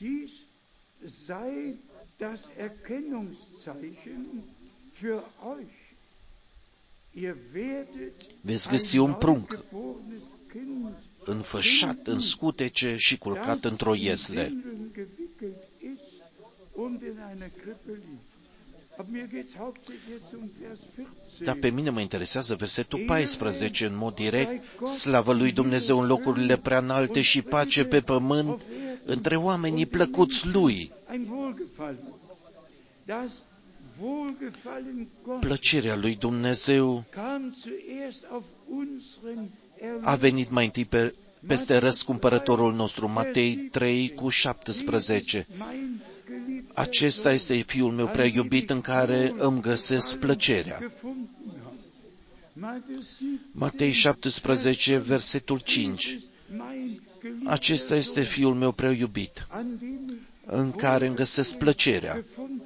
Veți găsi un prunc înfășat în scutece și culcat într-o iesle. Dar pe mine mă interesează versetul 14 în mod direct, slavă lui Dumnezeu în locurile prea înalte și pace pe pământ între oamenii plăcuți lui. Plăcerea lui Dumnezeu a venit mai întâi peste răscumpărătorul nostru, Matei 3 cu 17. Acesta este Fiul meu prea iubit în care îmi găsesc plăcerea. Matei 17, versetul 5. Acesta este Fiul meu prea iubit, în care îmi găsesc plăcerea.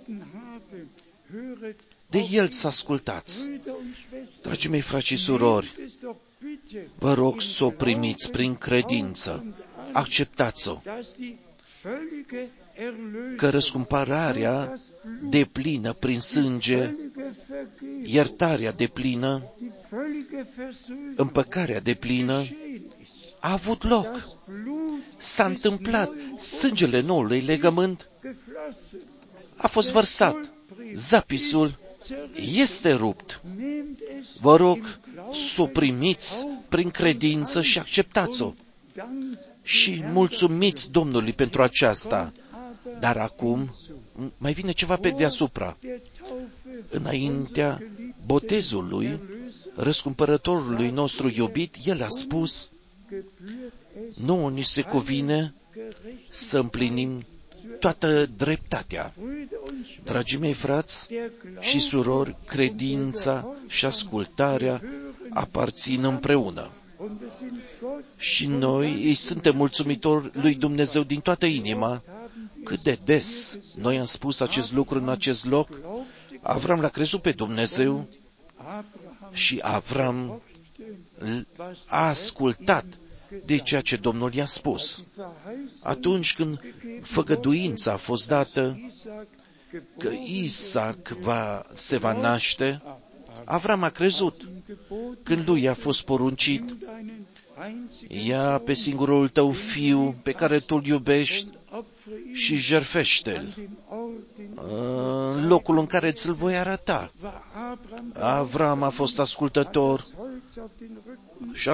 De El să ascultați. Dragii mei frați și surori, vă rog să o primiți prin credință. Acceptați-o. Că răscumpărarea deplină prin sânge, iertarea deplină, împăcarea deplină a avut loc. S-a întâmplat. Sângele noului legământ a fost vărsat. Zapisul este rupt. Vă rog să o primiți prin credință și acceptați-o. Și mulțumiți Domnului pentru aceasta. Dar acum mai vine ceva pe deasupra. Înaintea botezului, răscumpărătorului nostru iubit, El a spus, nouă ni se cuvine să împlinim toată dreptatea. Dragii mei frați și surori, credința și ascultarea aparțin împreună. Și noi îi suntem mulțumitori lui Dumnezeu din toată inima. Cât de des noi am spus acest lucru în acest loc? Avram l-a crezut pe Dumnezeu și Avram a ascultat de ceea ce Domnul i-a spus. Atunci când făgăduința a fost dată că Isaac se va naște, Avram a crezut. Când lui a fost poruncit, ia pe singurul tău fiu pe care tu-l iubești și jertfește-l în locul în care ți-l voi arăta. Avram a fost ascultător și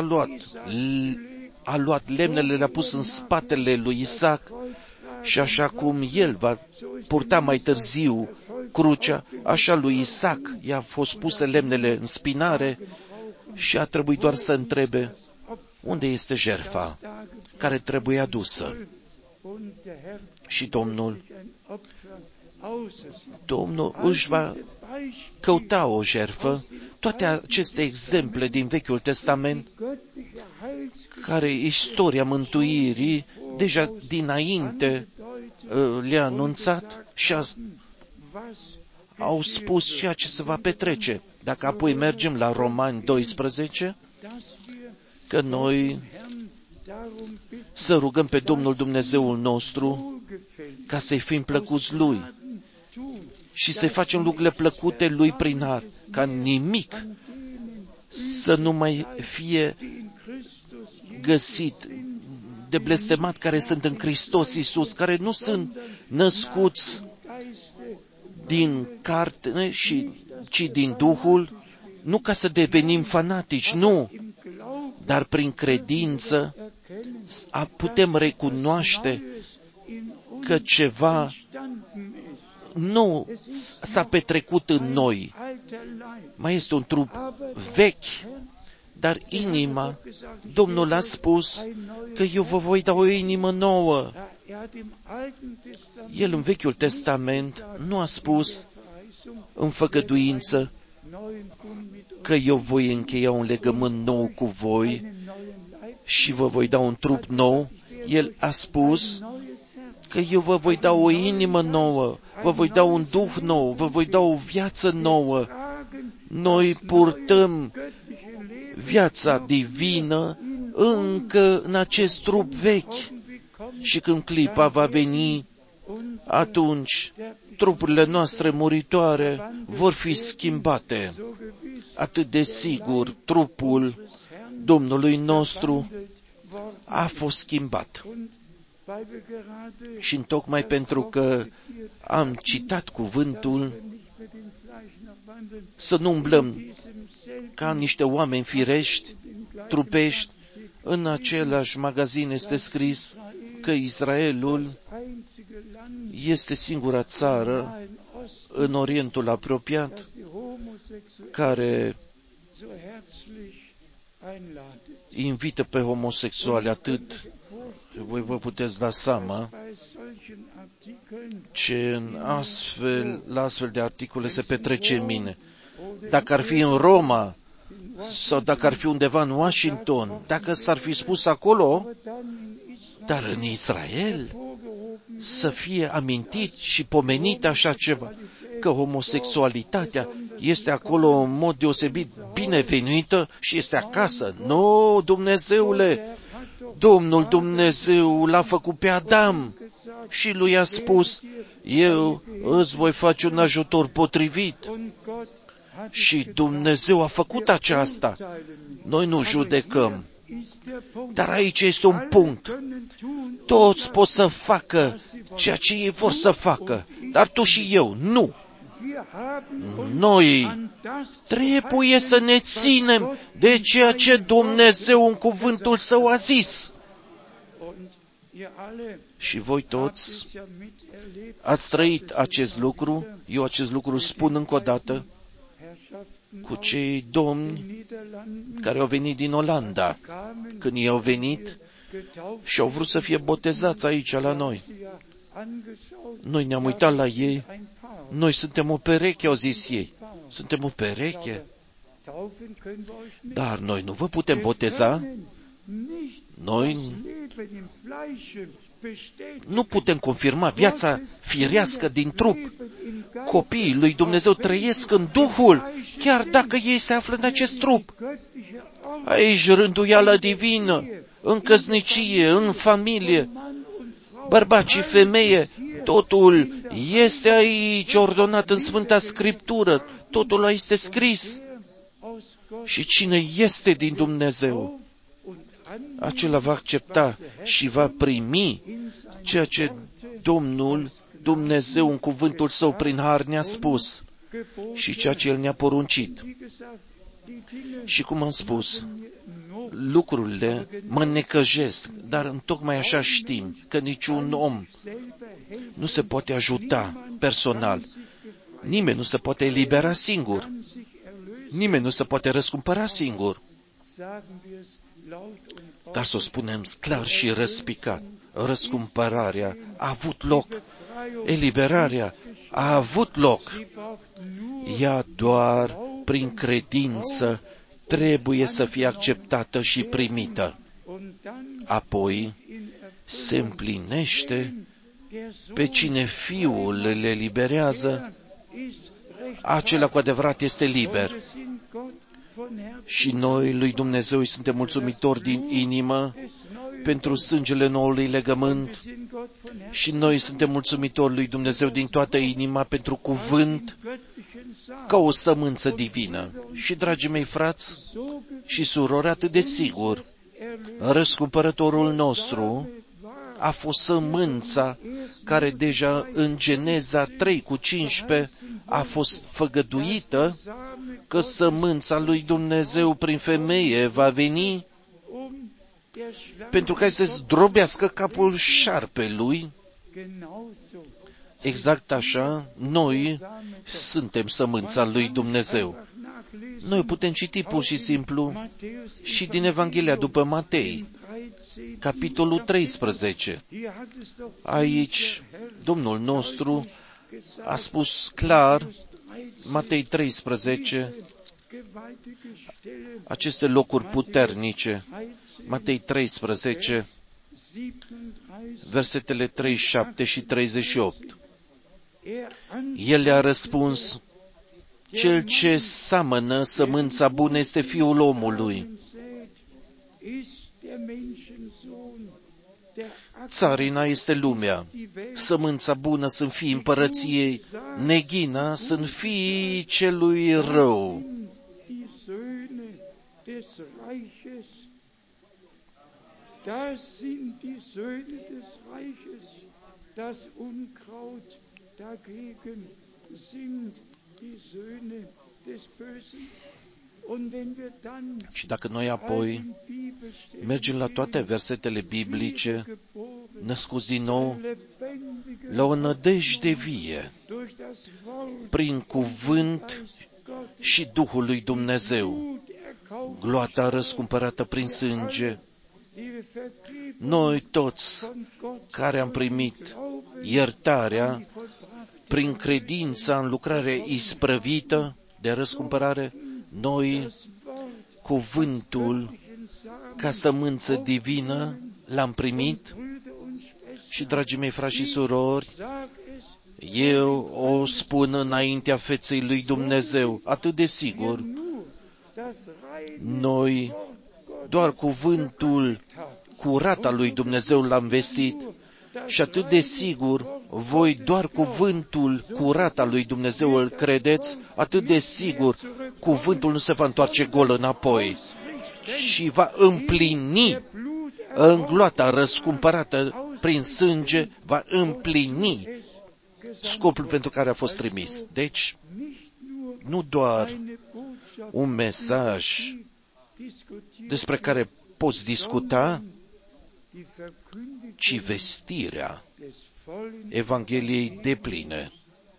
a luat lemnele, le-a pus în spatele lui Isaac și așa cum el va purta mai târziu crucea, așa lui Isaac i-a fost puse lemnele în spinare și a trebuit doar să întrebe unde este jertfa care trebuie adusă. Și Domnul își va căuta o jertfă. Toate aceste exemple din Vechiul Testament, care istoria mântuirii deja dinainte le-a anunțat și au spus ceea ce se va petrece. Dacă apoi mergem la Romani 12, că noi să rugăm pe Domnul Dumnezeul nostru ca să-i fim plăcuți Lui și să-i facem lucrurile plăcute Lui prin har, ca nimic să nu mai fie găsit de blestemat care sunt în Hristos Iisus, care nu sunt născuți din carne, ci din Duhul, nu ca să devenim fanatici, nu, dar prin credință putem recunoaște că ceva nu s-a petrecut în noi. Mai este un trup vechi, dar inima, Domnul a spus că eu vă voi da o inimă nouă. El în Vechiul Testament nu a spus în făgăduință că eu voi încheia un legământ nou cu voi și vă voi da un trup nou. El a spus că eu vă voi da o inimă nouă, vă voi da un duh nou, vă voi da o viață nouă. Noi purtăm viața divină încă în acest trup vechi și când clipa va veni, atunci trupurile noastre muritoare vor fi schimbate. Atât de sigur, trupul Domnului nostru a fost schimbat. Și tocmai pentru că am citat cuvântul, să nu umblăm ca niște oameni firești, trupești. În același magazin este scris că Israelul este singura țară în Orientul apropiat care invită pe homosexuali atât. Voi vă puteți da seama ce la astfel de articole se petrece în mine. Dacă ar fi în Roma, sau dacă ar fi undeva în Washington, dacă s-ar fi spus acolo, dar în Israel să fie amintit și pomenit așa ceva, că homosexualitatea este acolo în mod deosebit binevenită și este acasă. Nu, Dumnezeule, Domnul Dumnezeu l-a făcut pe Adam și lui a spus, eu îți voi face un ajutor potrivit. Și Dumnezeu a făcut aceasta. Noi nu judecăm. Dar aici este un punct. Toți pot să facă ceea ce ei vor să facă, dar tu și eu, nu. Noi trebuie să ne ținem de ceea ce Dumnezeu în cuvântul Său a zis. Și voi toți ați trăit acest lucru, eu acest lucru spun încă o dată, cu cei domni care au venit din Olanda. Când ei au venit și au vrut să fie botezați aici la noi. Noi ne-am uitat la ei, noi suntem o pereche, au zis ei. Suntem o pereche. Dar noi nu vă putem boteza. Noi nu putem confirma viața firească din trup. Copiii lui Dumnezeu trăiesc în Duhul, chiar dacă ei se află în acest trup. Aici rânduială divină, în căsnicie, în familie, bărbat și femeie, totul este aici ordonat în Sfânta Scriptură, totul este scris. Și cine este din Dumnezeu, acela va accepta și va primi ceea ce Domnul Dumnezeu în cuvântul Său prin har ne-a spus și ceea ce El ne-a poruncit. Și cum am spus, lucrurile mă necăjesc, dar întocmai așa știm că niciun om nu se poate ajuta personal. Nimeni nu se poate elibera singur. Nimeni nu se poate răscumpăra singur. Dar să o spunem clar și răspicat, răscumpărarea a avut loc, eliberarea a avut loc. Ea doar prin credință trebuie să fie acceptată și primită. Apoi se împlinește, pe cine Fiul le eliberează, acela cu adevărat este liber. Și noi lui Dumnezeu îi suntem mulțumitori din inimă pentru sângele noului legământ și noi suntem mulțumitori lui Dumnezeu din toată inima pentru cuvânt ca o sămânță divină. Și, dragii mei frați și surori, atât de sigur, răscumpărătorul nostru a fost sămânța care deja în Geneza 3:15 a fost făgăduită că sămânța lui Dumnezeu prin femeie va veni pentru ca să zdrobească capul șarpelui. Exact așa, noi suntem sămânța lui Dumnezeu. Noi putem citi pur și simplu și din Evanghelia după Matei, capitolul 13. Aici, Domnul nostru a spus clar, Matei 13, aceste locuri puternice, Matei 13, versetele 37 și 38. El le-a răspuns, cel ce seamănă sămânța bună este Fiul omului. Țarina este lumea, sămânța bună sunt fiii împărăției, neghina sunt fiii celui rău. Și dacă noi apoi mergem la toate versetele biblice, născuți din nou la o nădejde vie, prin cuvânt și Duhul lui Dumnezeu, gloata răscumpărată prin sânge, noi toți care am primit iertarea prin credința în lucrarea isprăvită de răscumpărare, noi cuvântul ca sămânță divină, l-am primit și, dragii mei frați și surori, eu o spun înaintea feței lui Dumnezeu, atât de sigur, noi doar cuvântul curat al lui Dumnezeu l-am vestit și atât de sigur, voi doar cuvântul curat al lui Dumnezeu îl credeți, atât de sigur, cuvântul nu se va întoarce gol înapoi și va împlini îngloata răscumpărată prin sânge, va împlini scopul pentru care a fost trimis. Deci, nu doar un mesaj despre care poți discuta, ci vestirea Evangheliei depline,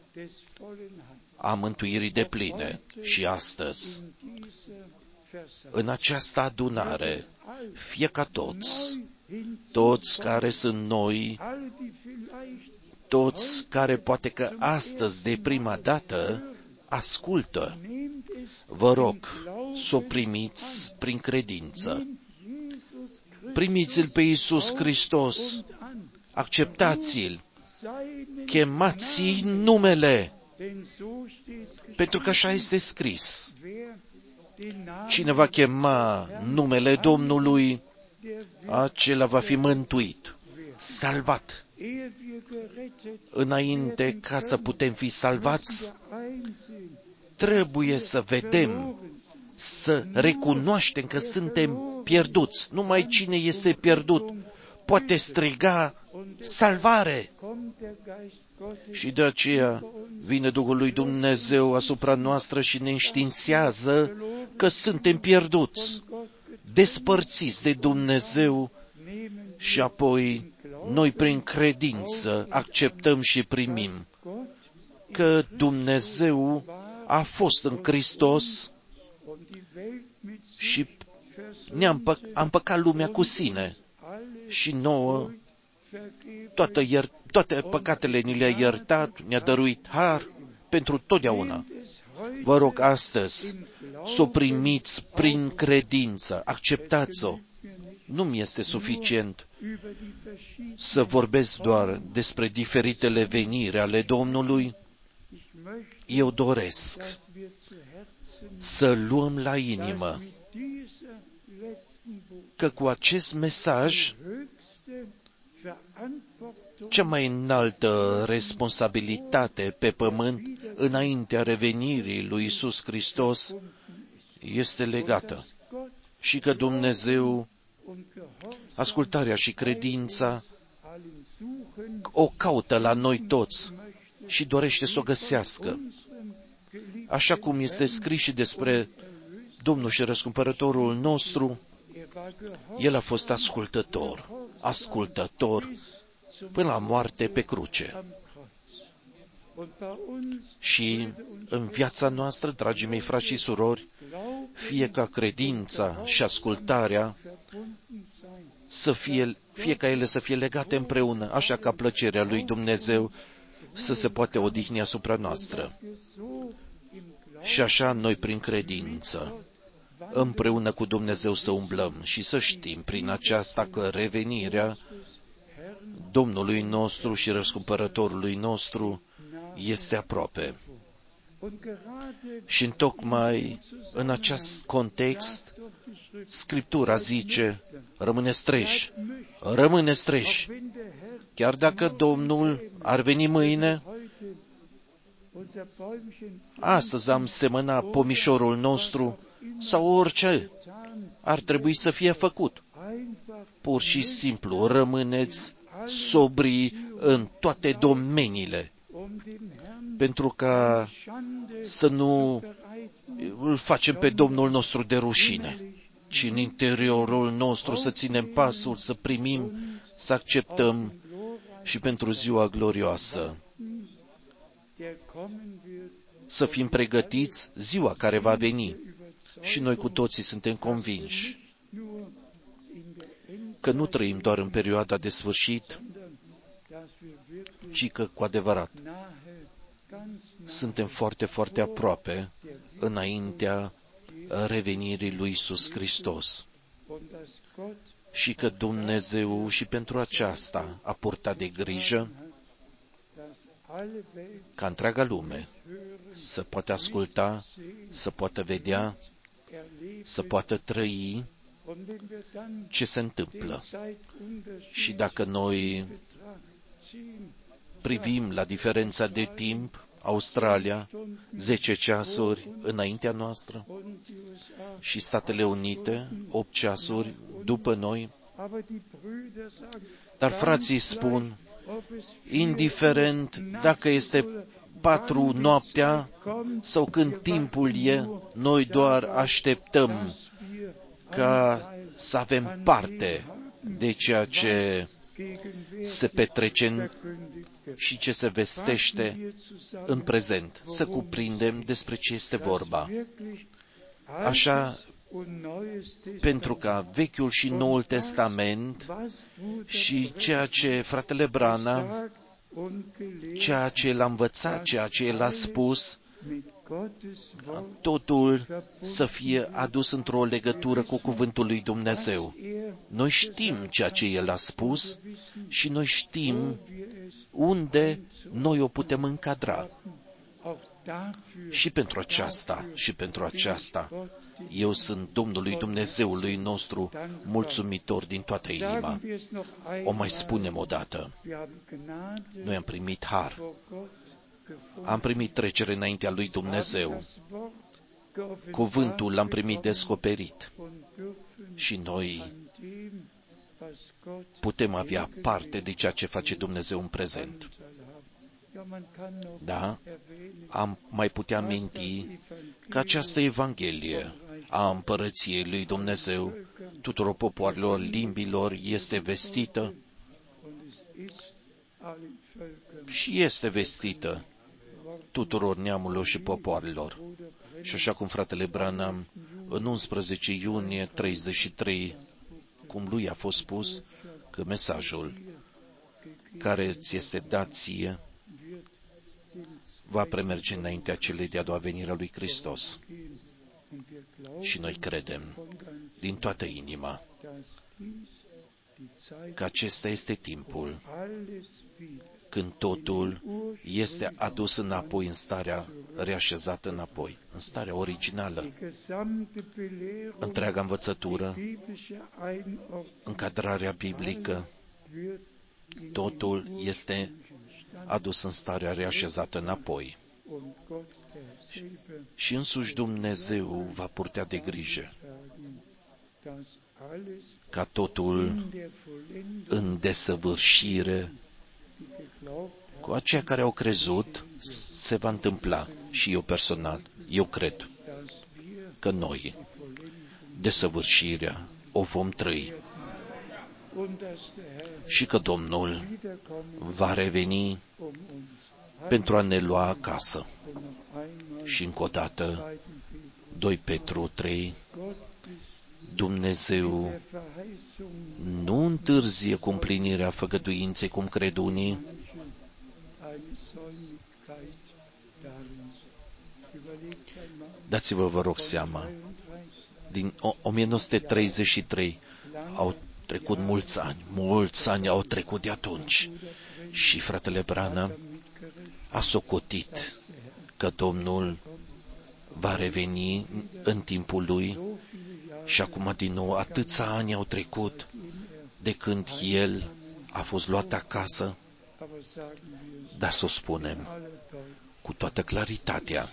a mântuirii depline. Și astăzi, în această adunare, fie ca toți care sunt noi, toți care poate că astăzi de prima dată ascultă, vă rog să o primiți prin credință. Primiți-L pe Iisus Hristos, acceptați-L, chemați numele, pentru că așa este scris. Cine va chema numele Domnului, acela va fi mântuit, salvat. Înainte ca să putem fi salvați, trebuie să vedem, să recunoaștem că suntem pierduți. Numai cine este pierdut poate striga salvare. Și de aceea vine Duhul lui Dumnezeu asupra noastră și ne înștiințează că suntem pierduți, despărțiți de Dumnezeu și apoi noi prin credință acceptăm și primim că Dumnezeu a fost în Hristos și am păcat lumea cu sine și nouă toate păcatele ni le-a iertat, ne-a dăruit har pentru totdeauna. Vă rog astăzi să o primiți prin credință, acceptați-o. Nu mi este suficient să vorbesc doar despre diferitele veniri ale Domnului. Eu doresc să luăm la inimă că cu acest mesaj cea mai înaltă responsabilitate pe pământ înaintea revenirii lui Iisus Hristos este legată și că Dumnezeu, ascultarea și credința, o caută la noi toți și dorește să o găsească. Așa cum este scris și despre Domnul și Răscumpărătorul nostru, El a fost ascultător până la moarte pe cruce. Și în viața noastră, dragii mei frați și surori, fie ca credința și ascultarea fie ca ele să fie legate împreună, așa ca plăcerea lui Dumnezeu să se poate odihni asupra noastră. Și așa noi prin credință, împreună cu Dumnezeu să umblăm și să știm prin aceasta că revenirea Domnului nostru și Răscumpărătorului nostru este aproape. Și întocmai în acest context, Scriptura zice, rămâneți treji. Chiar dacă Domnul ar veni mâine, astăzi am semănat pomișorul nostru sau orice ar trebui să fie făcut. Pur și simplu rămâneți sobri în toate domeniile, pentru ca să nu îl facem pe Domnul nostru de rușine, ci în interiorul nostru să ținem pasul, să primim, să acceptăm și pentru ziua glorioasă. Să fim pregătiți ziua care va veni. Și noi cu toții suntem convinși că nu trăim doar în perioada de sfârșit, ci că cu adevărat suntem foarte, foarte aproape înaintea revenirii lui Iisus Hristos. Și că Dumnezeu și pentru aceasta a purtat de grijă ca întreaga lume să poată asculta, să poată vedea, să poată trăi ce se întâmplă. Și dacă noi privim la diferența de timp, Australia, 10 ceasuri înaintea noastră și Statele Unite, 8 ceasuri după noi. Dar frații spun, indiferent dacă este 4 noaptea sau când timpul e, noi doar așteptăm ca să avem parte de ceea ce se petrece și ce se vestește în prezent, să cuprindem despre ce este vorba. Așa, pentru ca Vechiul și Noul Testament și ceea ce fratele Branham, ceea ce l-a învățat, ceea ce el a spus, totul să fie adus într-o legătură cu cuvântul lui Dumnezeu. Noi știm ceea ce el a spus și noi știm unde noi o putem încadra. Și pentru aceasta, eu sunt Domnului Dumnezeului nostru mulțumitor din toată inima. O mai spunem o dată. Noi am primit har. Am primit trecere înaintea lui Dumnezeu. Cuvântul l-am primit descoperit. Și noi putem avea parte de ceea ce face Dumnezeu în prezent. Da, am mai putea aminti că această Evanghelie a împărăției lui Dumnezeu tuturor popoarelor, limbilor, este vestită și este vestită tuturor neamurilor și popoarelor. Și așa cum fratele Branham, în 11 iunie 33, cum lui a fost spus, că mesajul care ți este dat ție va premerge înaintea celei de-a doua venire a lui Hristos. Și noi credem din toată inima că acesta este timpul când totul este adus înapoi în starea reașezată înapoi, în starea originală. Întreaga învățătură, încadrarea biblică, totul este adus în starea reașezată înapoi. Și însuși Dumnezeu va purta de grijă ca totul în desăvârșire cu aceia care au crezut se va întâmpla. Și eu personal, eu cred că noi desăvârșirea o vom trăi și că Domnul va reveni pentru a ne lua acasă. Și încă o dată, 2 Petru 3, Dumnezeu nu întârzie cu împlinirea făgăduinței, cum cred unii, dați-vă, vă rog, seama, din 1933 au trecut mulți ani au trecut de atunci și fratele Branham a socotit că Domnul va reveni în timpul lui și acum din nou atâția ani au trecut de când el a fost luat acasă, dar să o spunem cu toată claritatea.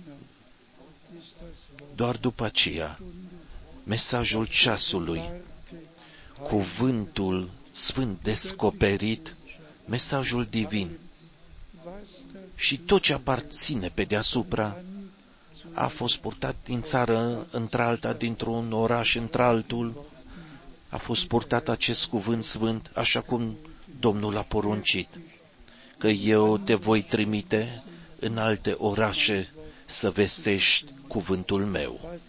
Doar după aceea, mesajul ceasului, cuvântul sfânt descoperit, mesajul divin și tot ce aparține pe deasupra a fost purtat din țară într-alta, dintr-un oraș într-altul, a fost purtat acest cuvânt sfânt, așa cum Domnul a poruncit, că eu te voi trimite în alte orașe să vestești cuvântul meu.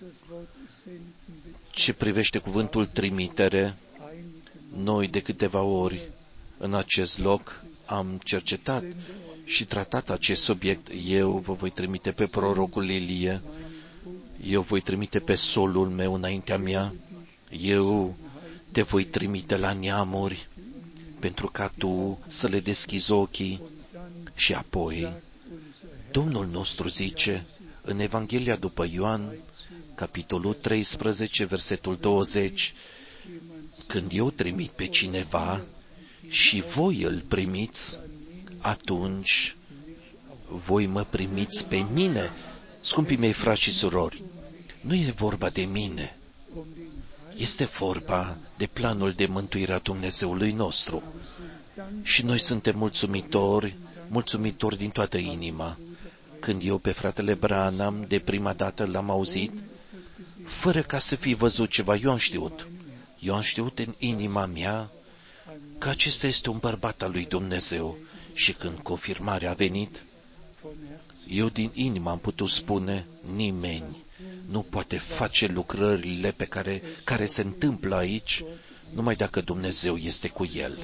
Ce privește cuvântul trimitere, noi de câteva ori în acest loc am cercetat și tratat acest subiect. Eu vă voi trimite pe prorocul Ilie Eu voi trimite pe solul meu înaintea mea, eu te voi trimite la neamuri, pentru ca tu să le deschizi ochii. Și apoi, Domnul nostru zice, în Evanghelia după Ioan, capitolul 13, versetul 20, când eu trimit pe cineva și voi îl primiți, atunci voi mă primiți pe mine. Scumpii mei frați și surori, nu e vorba de mine, este vorba de planul de mântuire a Dumnezeului nostru. Și noi suntem mulțumitori din toată inima. Când eu pe fratele Branham de prima dată l-am auzit, fără ca să fi văzut ceva, eu am știut în inima mea că acesta este un bărbat al lui Dumnezeu. Și când confirmarea a venit, eu din inimă am putut spune, nimeni nu poate face lucrările care se întâmplă aici, numai dacă Dumnezeu este cu el.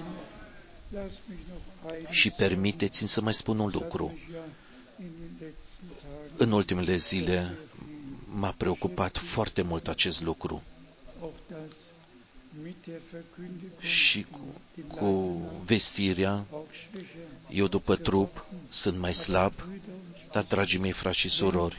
Și permiteți-mi să mai spun un lucru. În ultimele zile m-a preocupat foarte mult acest lucru. Și cu vestirea, eu după trup sunt mai slab, dar, dragii mei frați și surori,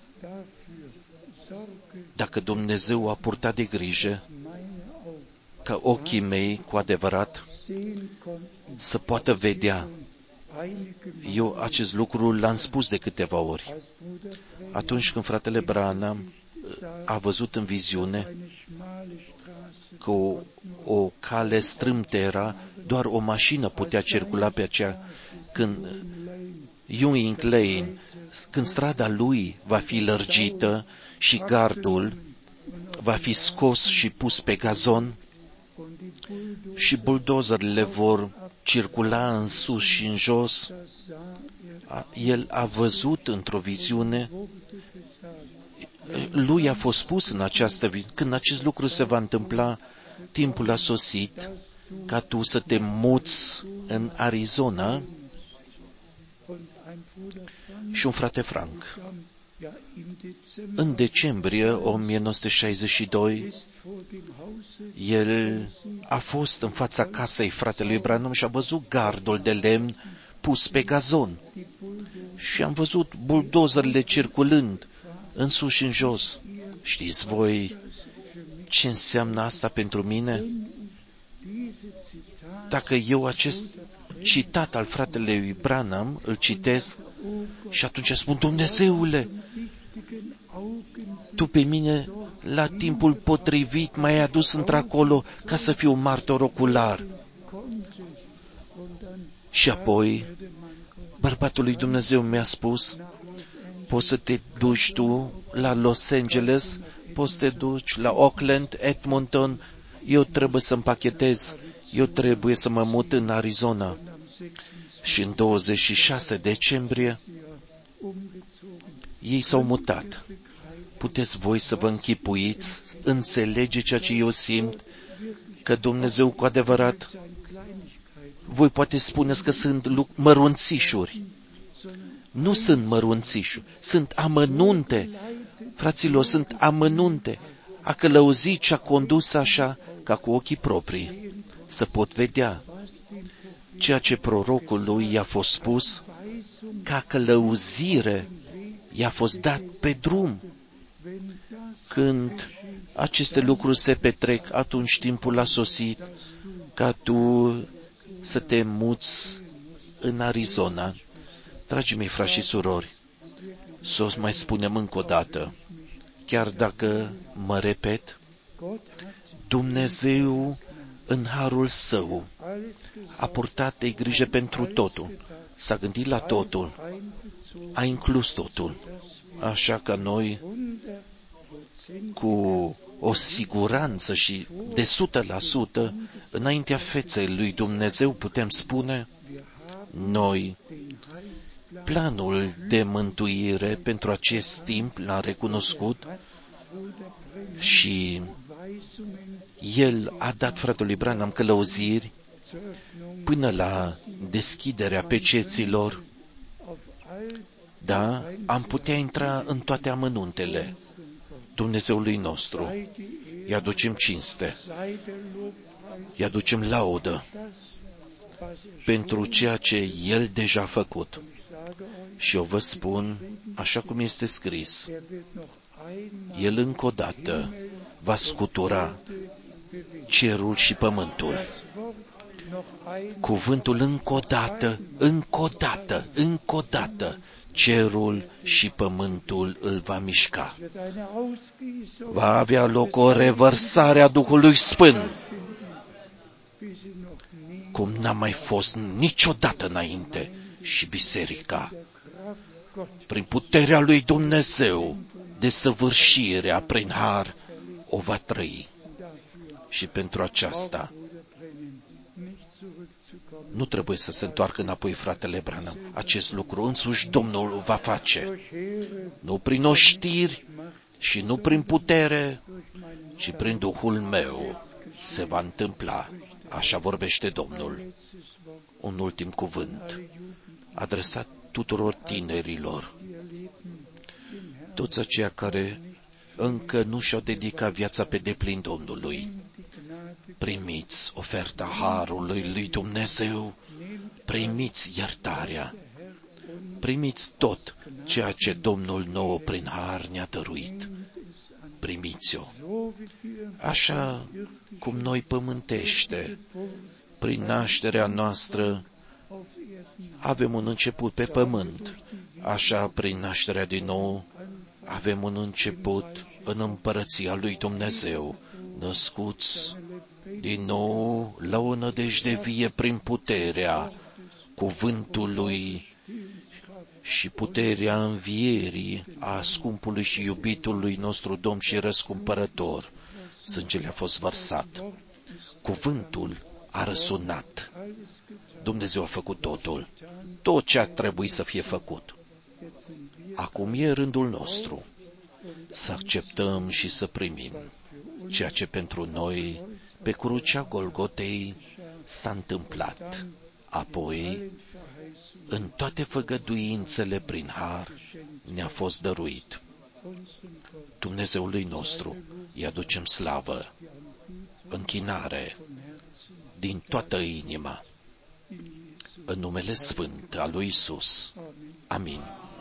dacă Dumnezeu a purtat de grijă ca ochii mei cu adevărat să poată vedea, eu acest lucru l-am spus de câteva ori. Atunci când fratele Branham a văzut în viziune că o cale strâmtă era, doar o mașină putea circula pe aceea, când Ewing Lane, când strada lui va fi lărgită și gardul va fi scos și pus pe gazon și buldozerele vor circula în sus și în jos, el a văzut într-o viziune, lui a fost spus în această viziune, când acest lucru se va întâmpla, timpul a sosit ca tu să te muți în Arizona. Și un frate Frank, în decembrie 1962, el a fost în fața casei fratelui Branham și a văzut gardul de lemn pus pe gazon. Și am văzut buldozerele circulând în sus și în jos. Știți voi ce înseamnă asta pentru mine? Dacă eu acest citat al fratelui Branham îl citesc și atunci spun, Dumnezeule, tu pe mine la timpul potrivit m-ai adus într-acolo ca să fiu martor ocular. Și apoi bărbatul lui Dumnezeu mi-a spus, poți să te duci tu la Los Angeles, poți să te duci la Oakland, Edmonton, eu trebuie să împachetez, eu trebuie să mă mut în Arizona. Și în 26 decembrie ei s-au mutat. Puteți voi să vă închipuiți, înțelege ceea ce eu simt, că Dumnezeu cu adevărat, voi poate spuneți că sunt mărunțișuri. Nu sunt mărunțișuri, sunt amănunte. Fraților, sunt amănunte. A călăuzit și a condus așa, ca cu ochii proprii, să pot vedea ceea ce prorocului i-a fost spus, ca călăuzire i-a fost dat pe drum. Când aceste lucruri se petrec, atunci timpul a sosit ca tu să te muți în Arizona. Dragii mei frați și surori, să o mai spunem încă o dată, chiar dacă mă repet, Dumnezeu în harul său a purtat de grijă pentru totul, s-a gândit la totul, a inclus totul, așa că noi cu o siguranță și de 100% înaintea feței lui Dumnezeu putem spune, noi planul de mântuire pentru acest timp l-a recunoscut și el a dat fratelui Branham călăuziri până la deschiderea peceților. Da, am putea intra în toate amănuntele, Dumnezeului nostru, îi aducem cinste, îi aducem laudă pentru ceea ce El deja a făcut. Și eu vă spun, așa cum este scris, El încă o dată va scutura cerul și pământul. Cuvântul încă o dată, cerul și pământul îl va mișca. Va avea loc o revărsare a Duhului Sfânt, cum n-a mai fost niciodată înainte, și biserica, prin puterea lui Dumnezeu, desăvârșirea prin har, o va trăi. Și pentru aceasta nu trebuie să se întoarcă înapoi fratele Branham. Acest lucru însuși Domnul va face. Nu prin oștiri și nu prin putere, ci prin Duhul meu se va întâmpla. Așa vorbește Domnul. Un ultim cuvânt adresat tuturor tinerilor, toți aceia care încă nu și-au dedicat viața pe deplin Domnului. Primiți oferta harului lui Dumnezeu, primiți iertarea, primiți tot ceea ce Domnul nouă prin har ne-a dăruit. Primiți-o. Așa cum noi pământește, prin nașterea noastră, avem un început pe pământ, așa prin nașterea din nou avem un început în împărăția lui Dumnezeu, născuți din nou la o nădejde vie prin puterea cuvântului și puterea învierii a scumpului și iubitului nostru Domn și răscumpărător. Sângele a fost vărsat. Cuvântul a răsunat. Dumnezeu a făcut totul. Tot ce a trebuit să fie făcut. Acum e rândul nostru să acceptăm și să primim ceea ce pentru noi pe crucea Golgotei s-a întâmplat. Apoi, în toate făgăduințele prin har ne-a fost dăruit. Dumnezeului nostru îi aducem slavă, închinare din toată inima, în numele sfânt al lui Iisus. Amin.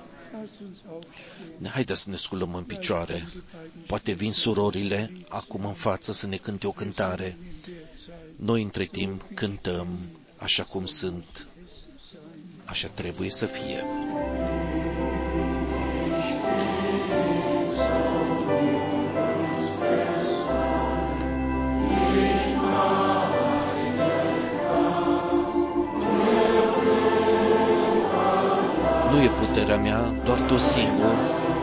Haideți să ne sculăm în picioare. Poate vin surorile acum în față să ne cânte o cântare. Noi între timp cântăm așa cum sunt, așa trebuie să fie. Nu e puterea mea, doar tu singur.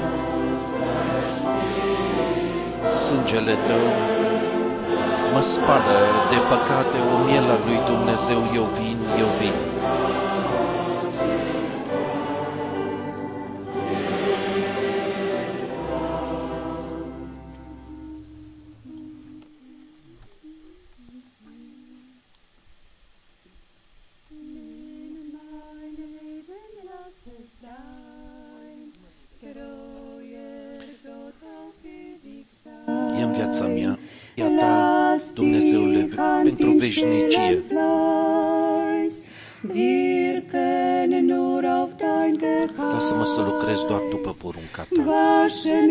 Sângele tău mă spală de păcate, o miela lui Dumnezeu, eu vin. E în viața mea, e a ta, Dumnezeule, pentru veșnicie. Lasă-mă să lucrez doar după porunca ta.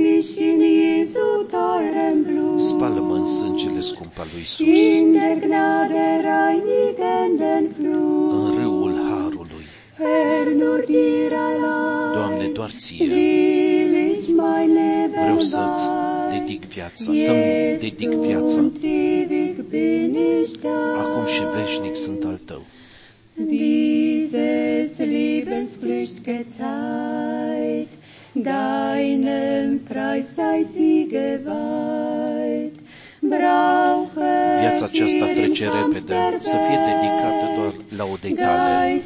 Spală-mă în sângele scump al lui Iisus, în râul harului. Doamne, doar ție vreau să-ți dedic viața, să-mi dedic viața. Acum și veșnic sunt al tău. Dieses lebensflücht'ge Zeit, deinem Preis sei sie geweiht. Viața aceasta trece repede, să fie dedicată doar laudei tale.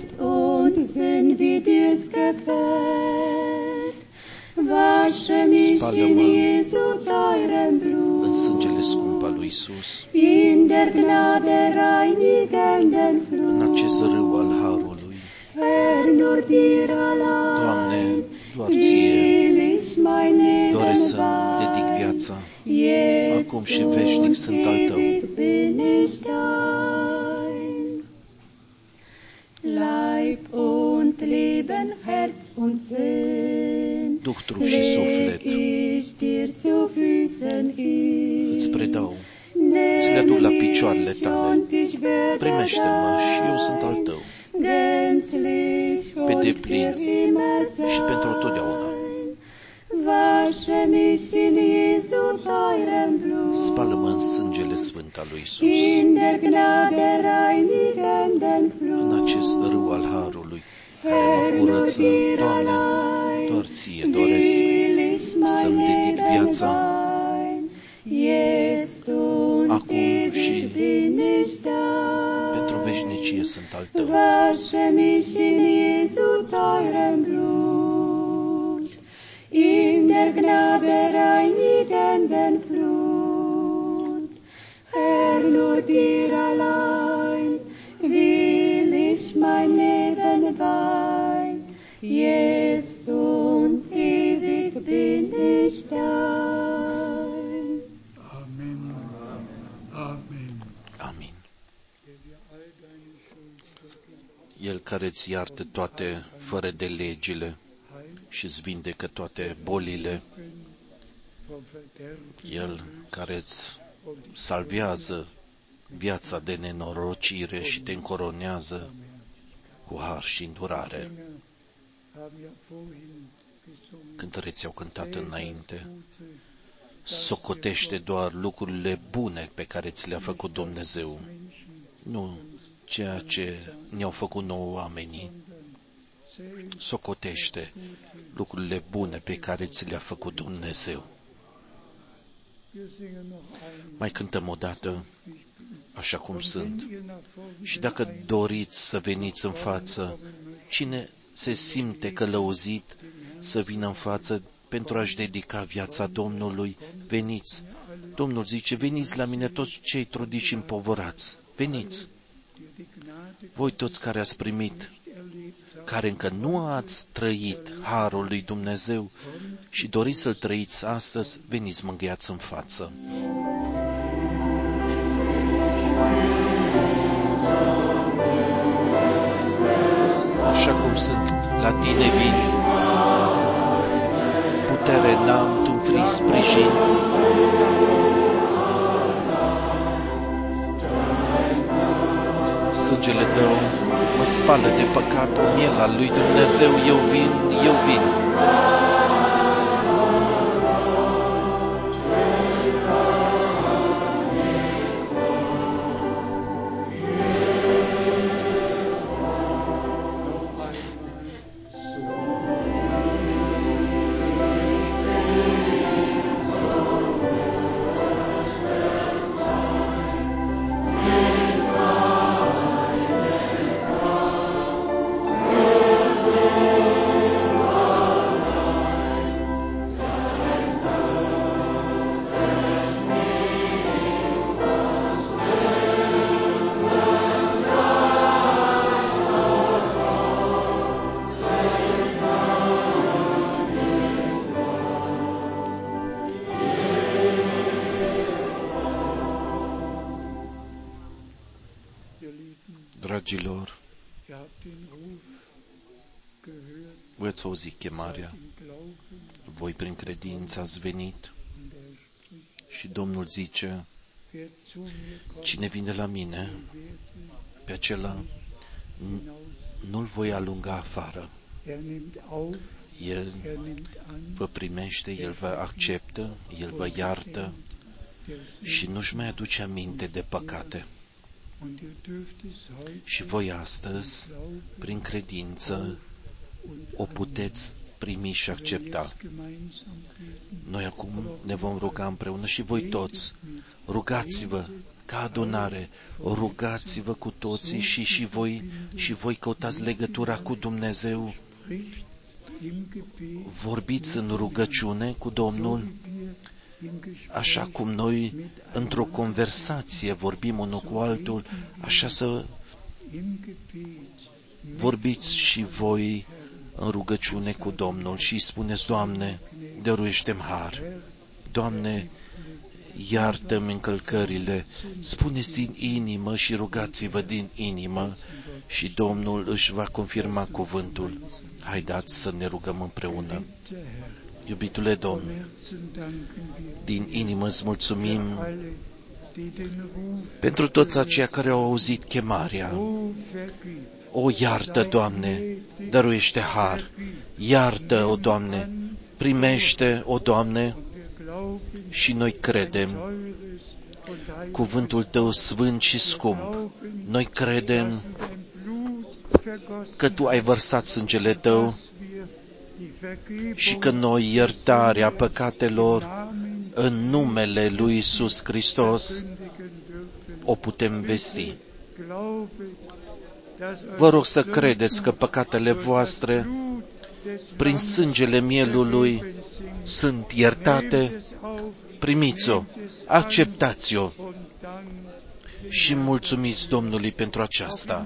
Spală-mă în sângele scump al lui Iisus, în acest râu al harului. Doamne, doar ție doresc să dedic viața. acum și veșnic sunt al Tău. Leib und Leben, Herz und Sinn, Duh, trup și suflet, ich dir zu Füßen îți hin. predau, îți le aduc la picioarele Tale. Primește-mă și eu sunt al Tău, Gänzlich pe und deplin für immer și pentru sein. totdeauna. Wasche mich in Jesu teurem Blut, Spală-mă în sângele sfânt al lui Iisus, in der Gnade reinigenden Flut. în acest râu al Harului care mă curăță. Doamne, doar Ție doresc să-mi dedic viața acum și pentru veșnicie sunt al Tău. Wasche mich in Jesu teurem Blut, in der Gnade reinigenden Flut. Herr, nur dir allein will ich mein Leben weihen, jetzt und ewig bin ich dein. Amen. Amen. Amin. El care îți iartă toate fără de legile și îți vindecă toate bolile, El care îți salvează viața de nenorocire și te încoronează cu har și îndurare. Cântăreții au cântat înainte, socotește doar lucrurile bune pe care ți le-a făcut Dumnezeu, nu ceea ce ne-au făcut nouă oamenii. Socotește lucrurile bune pe care ți le-a făcut Dumnezeu. Mai cântăm o dată, așa cum sunt. Și dacă doriți să veniți în față, cine se simte călăuzit să vină în față pentru a-și dedica viața Domnului, veniți. Domnul zice, veniți la mine toți cei trudiți și împovărați. Veniți. Voi toți care ați primit, care încă nu ați trăit harul lui Dumnezeu și doriți să-l trăiți astăzi, veniți, mângâiați în față. Așa cum sunt, la tine vin. Putere n-am, tu-mi frii sprijin. Sângele Tău mă spală de păcatul miel al lui Dumnezeu. Eu vin, eu vin. Dragilor, voi ați auzit chemarea, voi prin credință ați venit și Domnul zice, cine vine la mine, pe acela nu-l voi alunga afară. El vă primește, El vă acceptă, El vă iartă și nu-și mai aduce aminte de păcate. Și voi astăzi, prin credință, o puteți primi și accepta. Noi acum ne vom ruga împreună și voi toți. Rugați-vă ca adunare, rugați-vă cu toții și voi căutați legătura cu Dumnezeu. Vorbiți în rugăciune cu Domnul, așa cum noi într-o conversație vorbim unul cu altul, așa să vorbiți și voi în rugăciune cu Domnul și îi spuneți, Doamne, dăruiește-mi har. Doamne, iartă-mi încălcările, spuneți din inimă și rugați-vă din inimă și Domnul își va confirma cuvântul. Haideți să ne rugăm împreună. Iubitule Domn, din inimă îți mulțumim pentru toți aceia care au auzit chemarea. O, iartă, Doamne, dăruiește har. Iartă, o, Doamne, primește, o, Doamne, și noi credem cuvântul Tău sfânt și scump. Noi credem că Tu ai vărsat sângele Tău și că noi iertarea păcatelor în numele lui Iisus Hristos o putem vesti. Vă rog să credeți că păcatele voastre prin sângele mielului sunt iertate. Primiți-o, acceptați-o și mulțumiți Domnului pentru aceasta.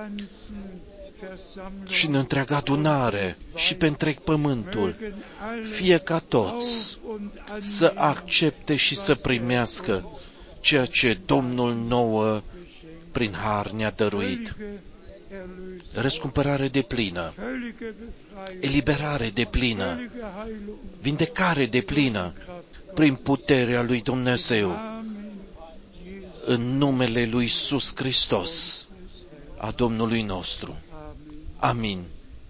Și în întreaga adunare și pe întreg pământul, fie ca toți să accepte și să primească ceea ce Domnul nouă prin har ne-a dăruit. Răscumpărare deplină, eliberare deplină, vindecare deplină prin puterea lui Dumnezeu, în numele lui Iisus Hristos, a Domnului nostru. Amin.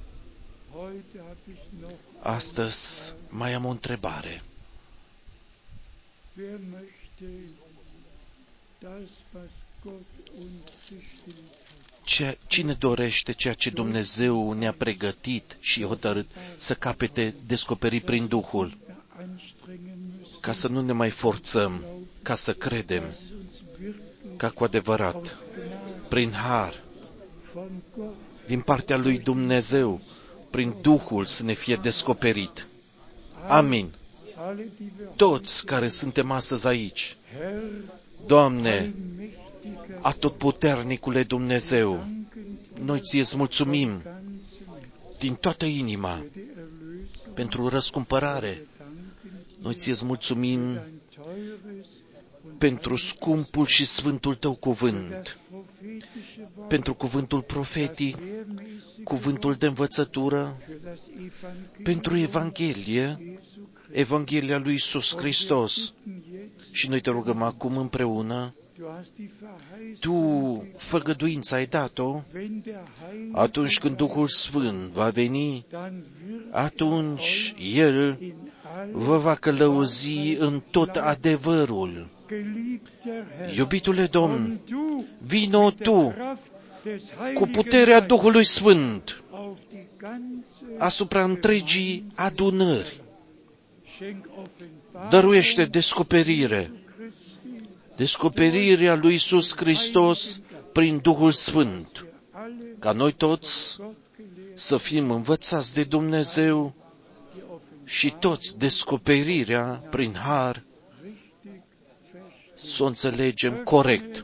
Astăzi mai am o întrebare. Cine dorește ceea ce Dumnezeu ne-a pregătit și hotărât să capete descoperit prin Duhul, ca să nu ne mai forțăm, ca să credem ca cu adevărat, prin har, din partea lui Dumnezeu, prin Duhul să ne fie descoperit. Amin. Toți care suntem astăzi aici, Doamne, Atotputernicule Dumnezeu, noi Ție-ți mulțumim din toată inima pentru răscumpărare. Noi Ție-ți mulțumim pentru scumpul și sfântul Tău cuvânt, pentru cuvântul profetic, cuvântul de învățătură, pentru Evanghelie, Evanghelia lui Iisus Hristos. Și noi te rugăm acum împreună, Tu făgăduința ai dat-o, atunci când Duhul Sfânt va veni, atunci El vă va călăuzi în tot adevărul. Iubitule Domn, vino Tu cu puterea Duhului Sfânt asupra întregii adunări. Dăruiește descoperire, descoperirea lui Iisus Hristos prin Duhul Sfânt, ca noi toți să fim învățați de Dumnezeu și toți descoperirea prin har să o înțelegem corect.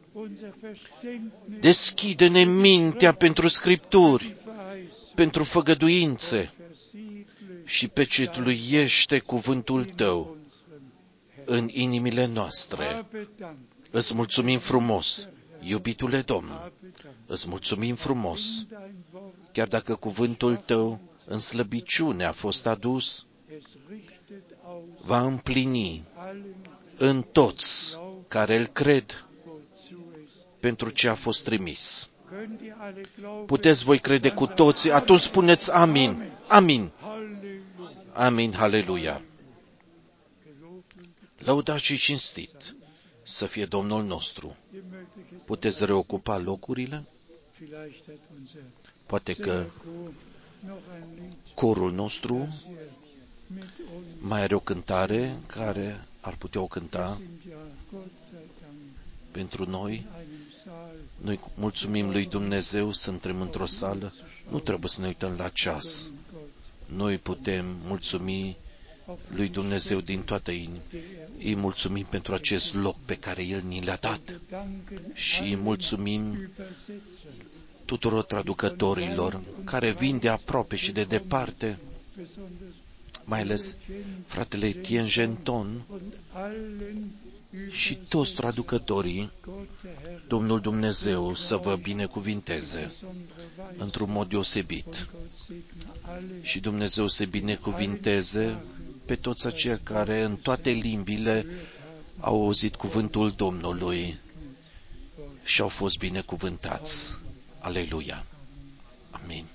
Deschide-ne mintea pentru Scripturi, pentru făgăduințe și pecetuiește cuvântul Tău în inimile noastre. Îți mulțumim frumos, iubitule Domn, îți mulțumim frumos, chiar dacă cuvântul Tău în slăbiciune a fost adus, va împlini în toți care îl cred pentru ce a fost trimis. Puteți voi crede cu toții? Atunci spuneți amin. Amin. Amin. Haleluia. Lăudat și cinstit să fie Domnul nostru. Puteți reocupa locurile? Poate că corul nostru mai are o cântare care ar putea o cânta pentru noi. Noi mulțumim lui Dumnezeu să intrăm într-o sală. Nu trebuie să ne uităm la ceas. Noi putem mulțumi lui Dumnezeu din toată inima. Îi mulțumim pentru acest loc pe care El ni l-a dat și îi mulțumim tuturor traducătorilor care vin de aproape și de departe, mai ales fratele Etienne Genton și toți traducătorii, Domnul Dumnezeu să vă binecuvinteze într-un mod deosebit. Și Dumnezeu să binecuvinteze pe toți aceia care în toate limbile au auzit cuvântul Domnului și au fost binecuvântați. Aleluia! Amin.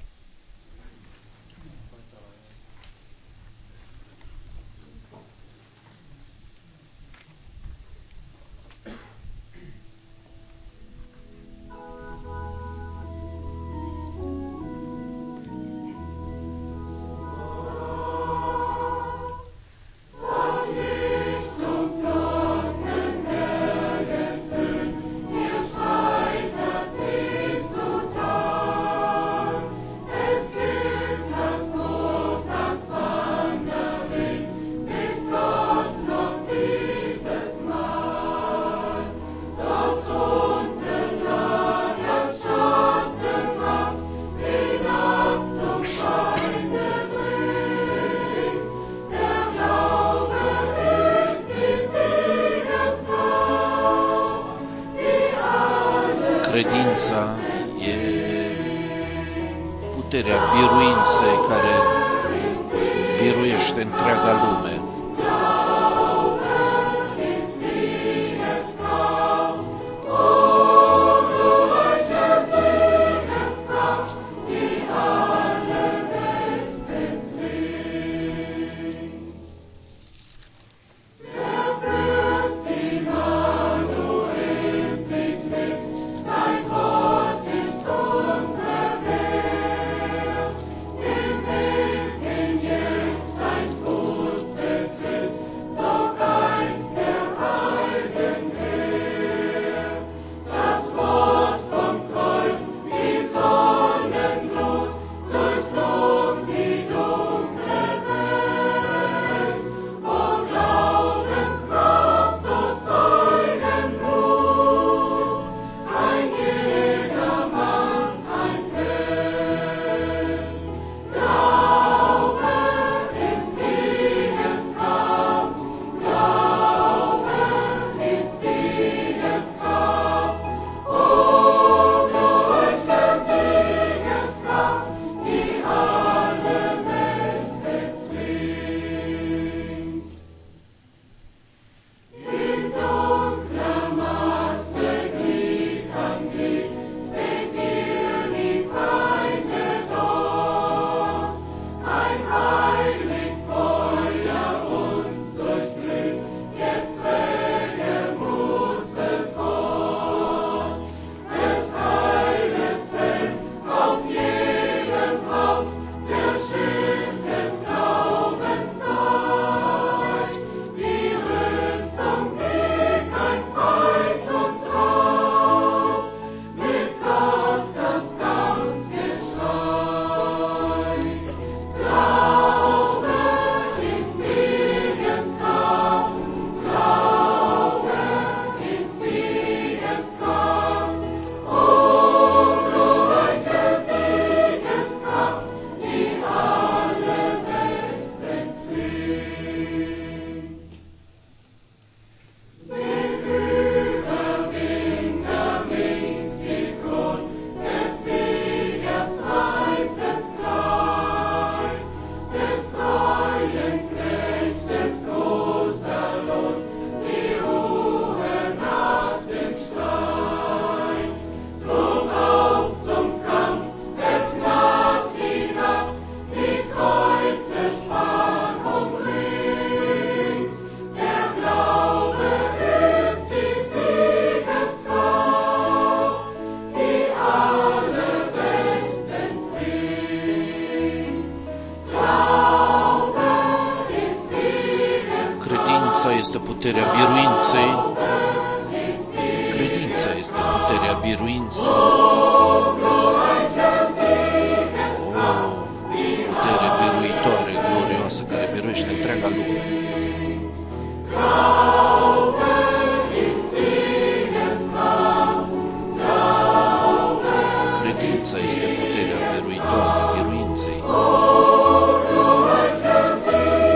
Credința e puterea biruinței care biruiește întreaga lume. Credința este puterea biruinței. Credința este puterea biruinței. O putere biruitoare, glorioasă, care biruiește întreaga lume. Credința este puterea biruitoare, biruinței.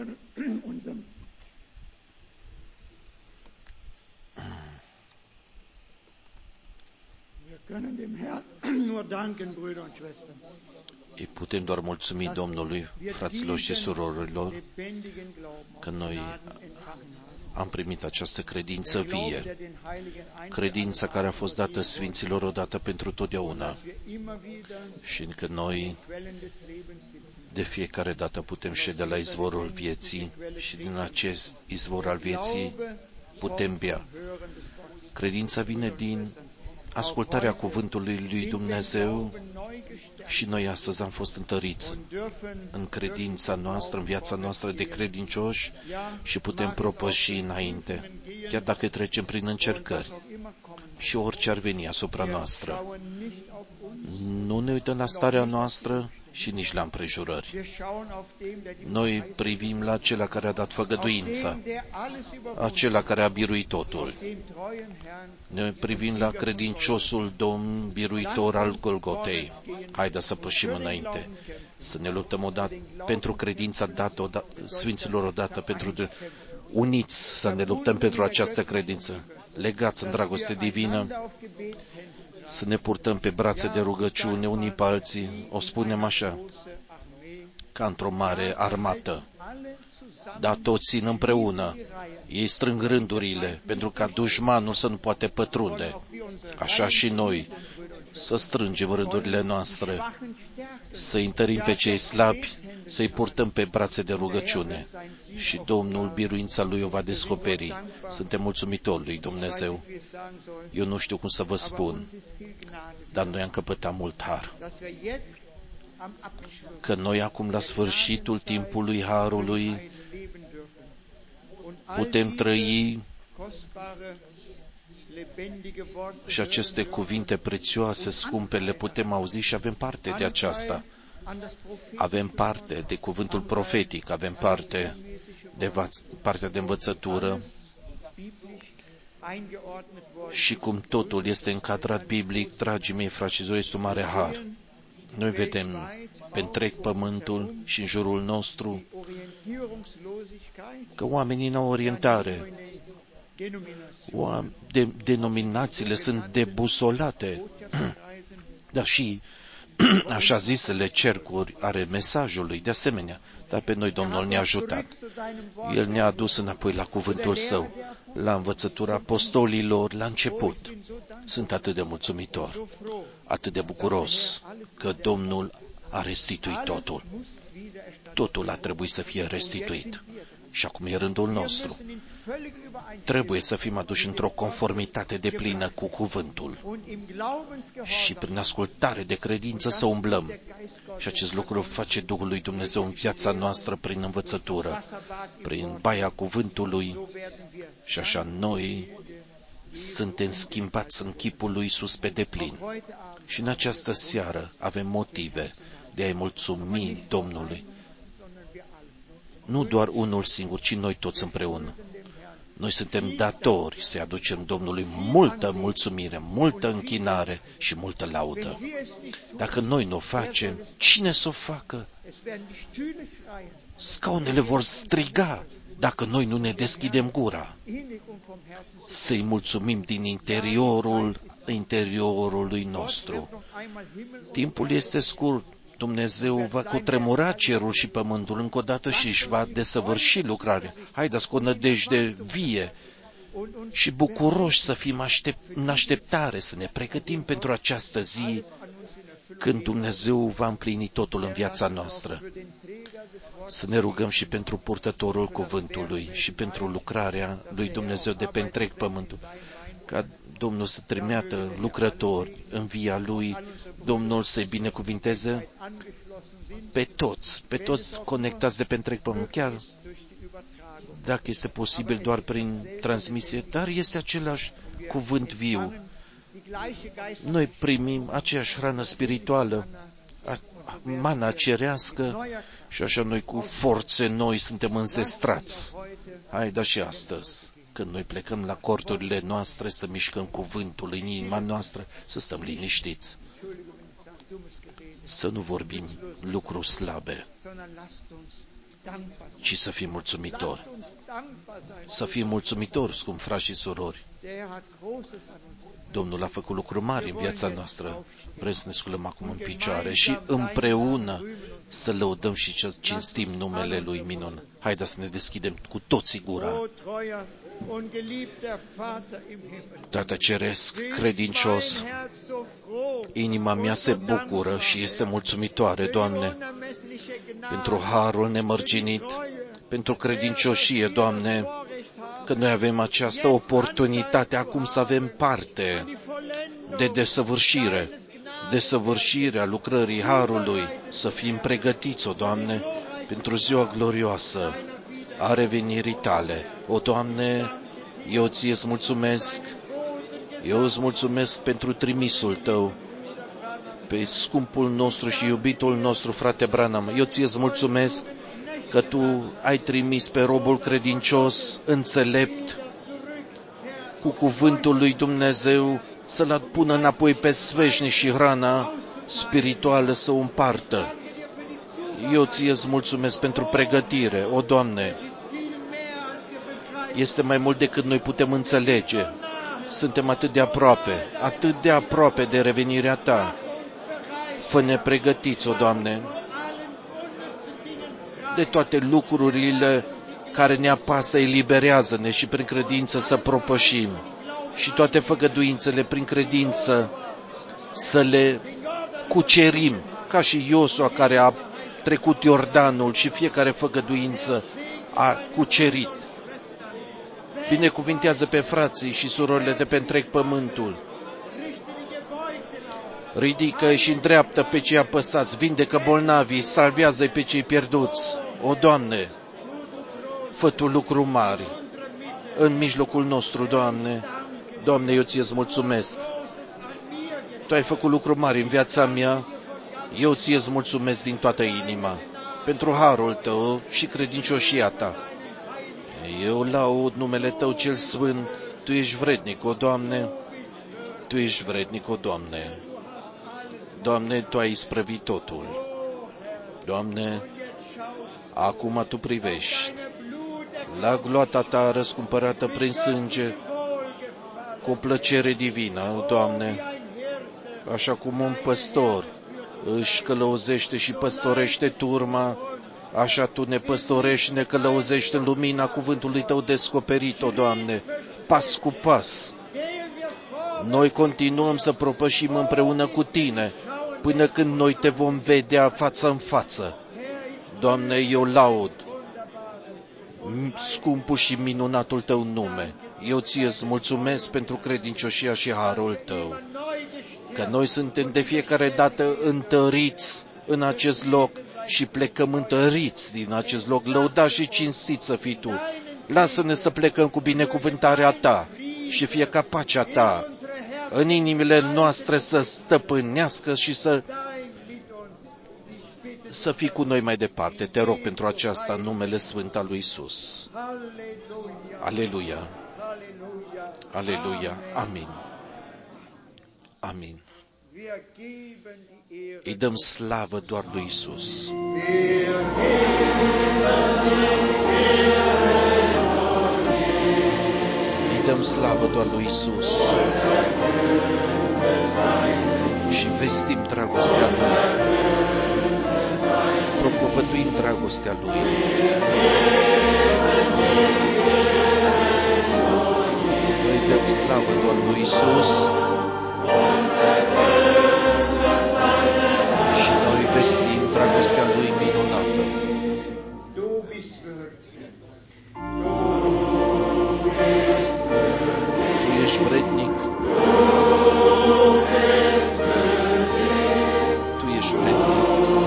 Îi putem doar mulțumi Domnului, fraților și surorilor, că noi am primit această credință vie, credința care a fost dată Sfinților odată pentru totdeauna și că noi de fiecare dată putem ședea la izvorul vieții și din acest izvor al vieții putem bea. Credința vine din ascultarea cuvântului lui Dumnezeu și noi astăzi am fost întăriți în credința noastră, în viața noastră de credincioși și putem propăși înainte, chiar dacă trecem prin încercări și orice ar veni asupra noastră. Nu ne uităm la starea noastră și nici la împrejurări. Noi privim la acela care a dat făgăduința, acela care a biruit totul. Noi privim la credinciosul Domn biruitor al Golgotei. Haideți să pășim înainte, să ne luptăm odată pentru credința dată Sfinților odată, pentru uniți să ne luptăm pentru această credință, legați în dragoste divină, să ne purtăm pe brațe de rugăciune unii pe alții, o spunem așa, ca într-o mare armată. Dar toți țin împreună, ei strâng rândurile, pentru ca dușmanul să nu poate pătrunde. Așa și noi, să strângem rândurile noastre, să-i întărim pe cei slabi, să-i purtăm pe brațe de rugăciune. Și Domnul, biruința Lui, o va descoperi. Suntem mulțumitori lui Dumnezeu. Eu nu știu cum să vă spun, dar noi am căpătat mult har. Că noi acum, la sfârșitul timpului harului, putem trăi și aceste cuvinte prețioase, scumpe, le putem auzi și avem parte de aceasta. Avem parte de cuvântul profetic, avem parte de partea de învățătură și cum totul este încadrat biblic, dragii mei, fraților, este un mare har. Noi vedem pe întreg pământul și în jurul nostru că oamenii n-au orientare. Denominațiile sunt debusolate, dar și așa zisele cercuri ale mesajului, de asemenea, dar pe noi Domnul ne-a ajutat. El ne-a adus înapoi la cuvântul Său, la învățătura apostolilor la început. Sunt atât de mulțumitor, atât de bucuros că Domnul a restituit totul. Totul a trebuit să fie restituit. Și acum e rândul nostru. Trebuie să fim aduși într-o conformitate deplină cu cuvântul și prin ascultare de credință să umblăm. Și acest lucru face Duhul lui Dumnezeu în viața noastră prin învățătură, prin baia cuvântului și așa noi suntem schimbați în chipul lui Iisus pe deplin. Și în această seară avem motive de a-i mulțumi Domnului. Nu doar unul singur, ci noi toți împreună. Noi suntem datori să aducem Domnului multă mulțumire, multă închinare și multă laudă. Dacă noi nu o facem, cine să o facă? Scaunele vor striga dacă noi nu ne deschidem gura. Să-i mulțumim din interiorului nostru. Timpul este scurt. Dumnezeu va cutremura cerul și pământul încă o dată și își va desăvârși lucrarea. Haideți cu o nădejde vie și bucuroși să fim în așteptare, să ne pregătim pentru această zi când Dumnezeu va împlini totul în viața noastră. Să ne rugăm și pentru purtătorul cuvântului și pentru lucrarea lui Dumnezeu de pe întreg pământul. Ca Domnul să trimeată lucrători în via Lui, Domnul să-i binecuvinteze pe toți conectați de pe întreg pământ, chiar dacă este posibil doar prin transmisie, dar este același cuvânt viu. Noi primim aceeași hrană spirituală, mana cerească și așa noi cu forțe noi suntem înzestrați. Haide și astăzi, când noi plecăm la corturile noastre, să mișcăm cuvântul în inima noastră, să stăm liniștiți. Să nu vorbim lucruri slabe, ci să fim mulțumitori. Să fim mulțumitori, scump frați și surori. Domnul a făcut lucruri mari în viața noastră. Vrem să ne sculăm acum în picioare și împreună să lăudăm și să cinstim numele Lui minunat. Haideți să ne deschidem cu toții gura. Tată Ceresc, credincios, inima mea se bucură și este mulțumitoare, Doamne, pentru harul nemărginit, pentru credincioșie, Doamne, că noi avem această oportunitate acum să avem parte de desăvârșirea lucrării harului, să fim pregătiți, o Doamne, pentru ziua glorioasă a revenirii Tale. O, Doamne, eu Ție-ți mulțumesc, eu îți mulțumesc pentru trimisul Tău, pe scumpul nostru și iubitul nostru, frate Branham. Eu Ție-ți mulțumesc că Tu ai trimis pe robul credincios, înțelept, cu cuvântul lui Dumnezeu, să-l pună înapoi pe sfeșnic și hrana spirituală să o împartă. Eu Ție-ți mulțumesc pentru pregătire, o Doamne. Este mai mult decât noi putem înțelege. Suntem atât de aproape de revenirea Ta. Fă-ne pregătiți, o Doamne, de toate lucrurile care ne apasă, eliberează-ne și prin credință să propășim. Și toate făgăduințele prin credință să le cucerim, ca și Iosua care a trecut Iordanul și fiecare făgăduință a cucerit. Binecuvintează pe frații și surorile de pe întreg pământul. Ridică-i și îndreaptă pe cei apăsați, vindecă bolnavii, salvează-i pe cei pierduți. O, Doamne, fă Tu lucruri mari în mijlocul nostru, Doamne. Doamne, eu Ție-ți mulțumesc. Tu ai făcut lucruri mari în viața mea. Eu Ție-ți mulțumesc din toată inima pentru harul Tău și credincioșia Ta. Eu laud numele Tău cel sfânt. Tu ești vrednic, o Doamne. Tu ești vrednic, o Doamne. Doamne, Tu ai isprăvit totul. Doamne, acum Tu privești la gloata Ta răscumpărată prin sânge, cu o plăcere divină, Doamne, așa cum un păstor își călăuzește și păstorește turma, așa Tu ne păstorești și ne călăuzești în lumina cuvântului Tău descoperit, o Doamne, pas cu pas. Noi continuăm să propășim împreună cu Tine, până când noi Te vom vedea față în față. Doamne, eu laud scumpul și minunatul Tău nume. Eu Ție-ți mulțumesc pentru credincioșia și harul Tău, că noi suntem de fiecare dată întăriți în acest loc și plecăm întăriți din acest loc. Lăudați și cinstiți să fii Tu. Lasă-ne să plecăm cu binecuvântarea Ta și fie ca pacea Ta în inimile noastre să stăpânească și să fii cu noi mai departe. Te rog pentru aceasta în numele sfânt al lui Iisus. Aleluia! Aleluia! Amin! Amin! Îi dăm slavă doar lui Iisus. Îi dăm slavă doar lui Iisus. Și vestim dragostea Lui. Propovăduim dragostea Lui. Noi dăm slavă doar lui Iisus. Și noi vestim dragostea Lui minunată. Tu ești vrednic. Tu ești vrednic.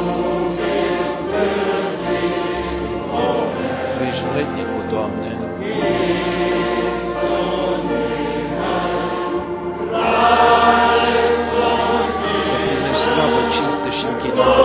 Tu ești vrednic, o Doamne. Să primești slavă, cinste și închinare.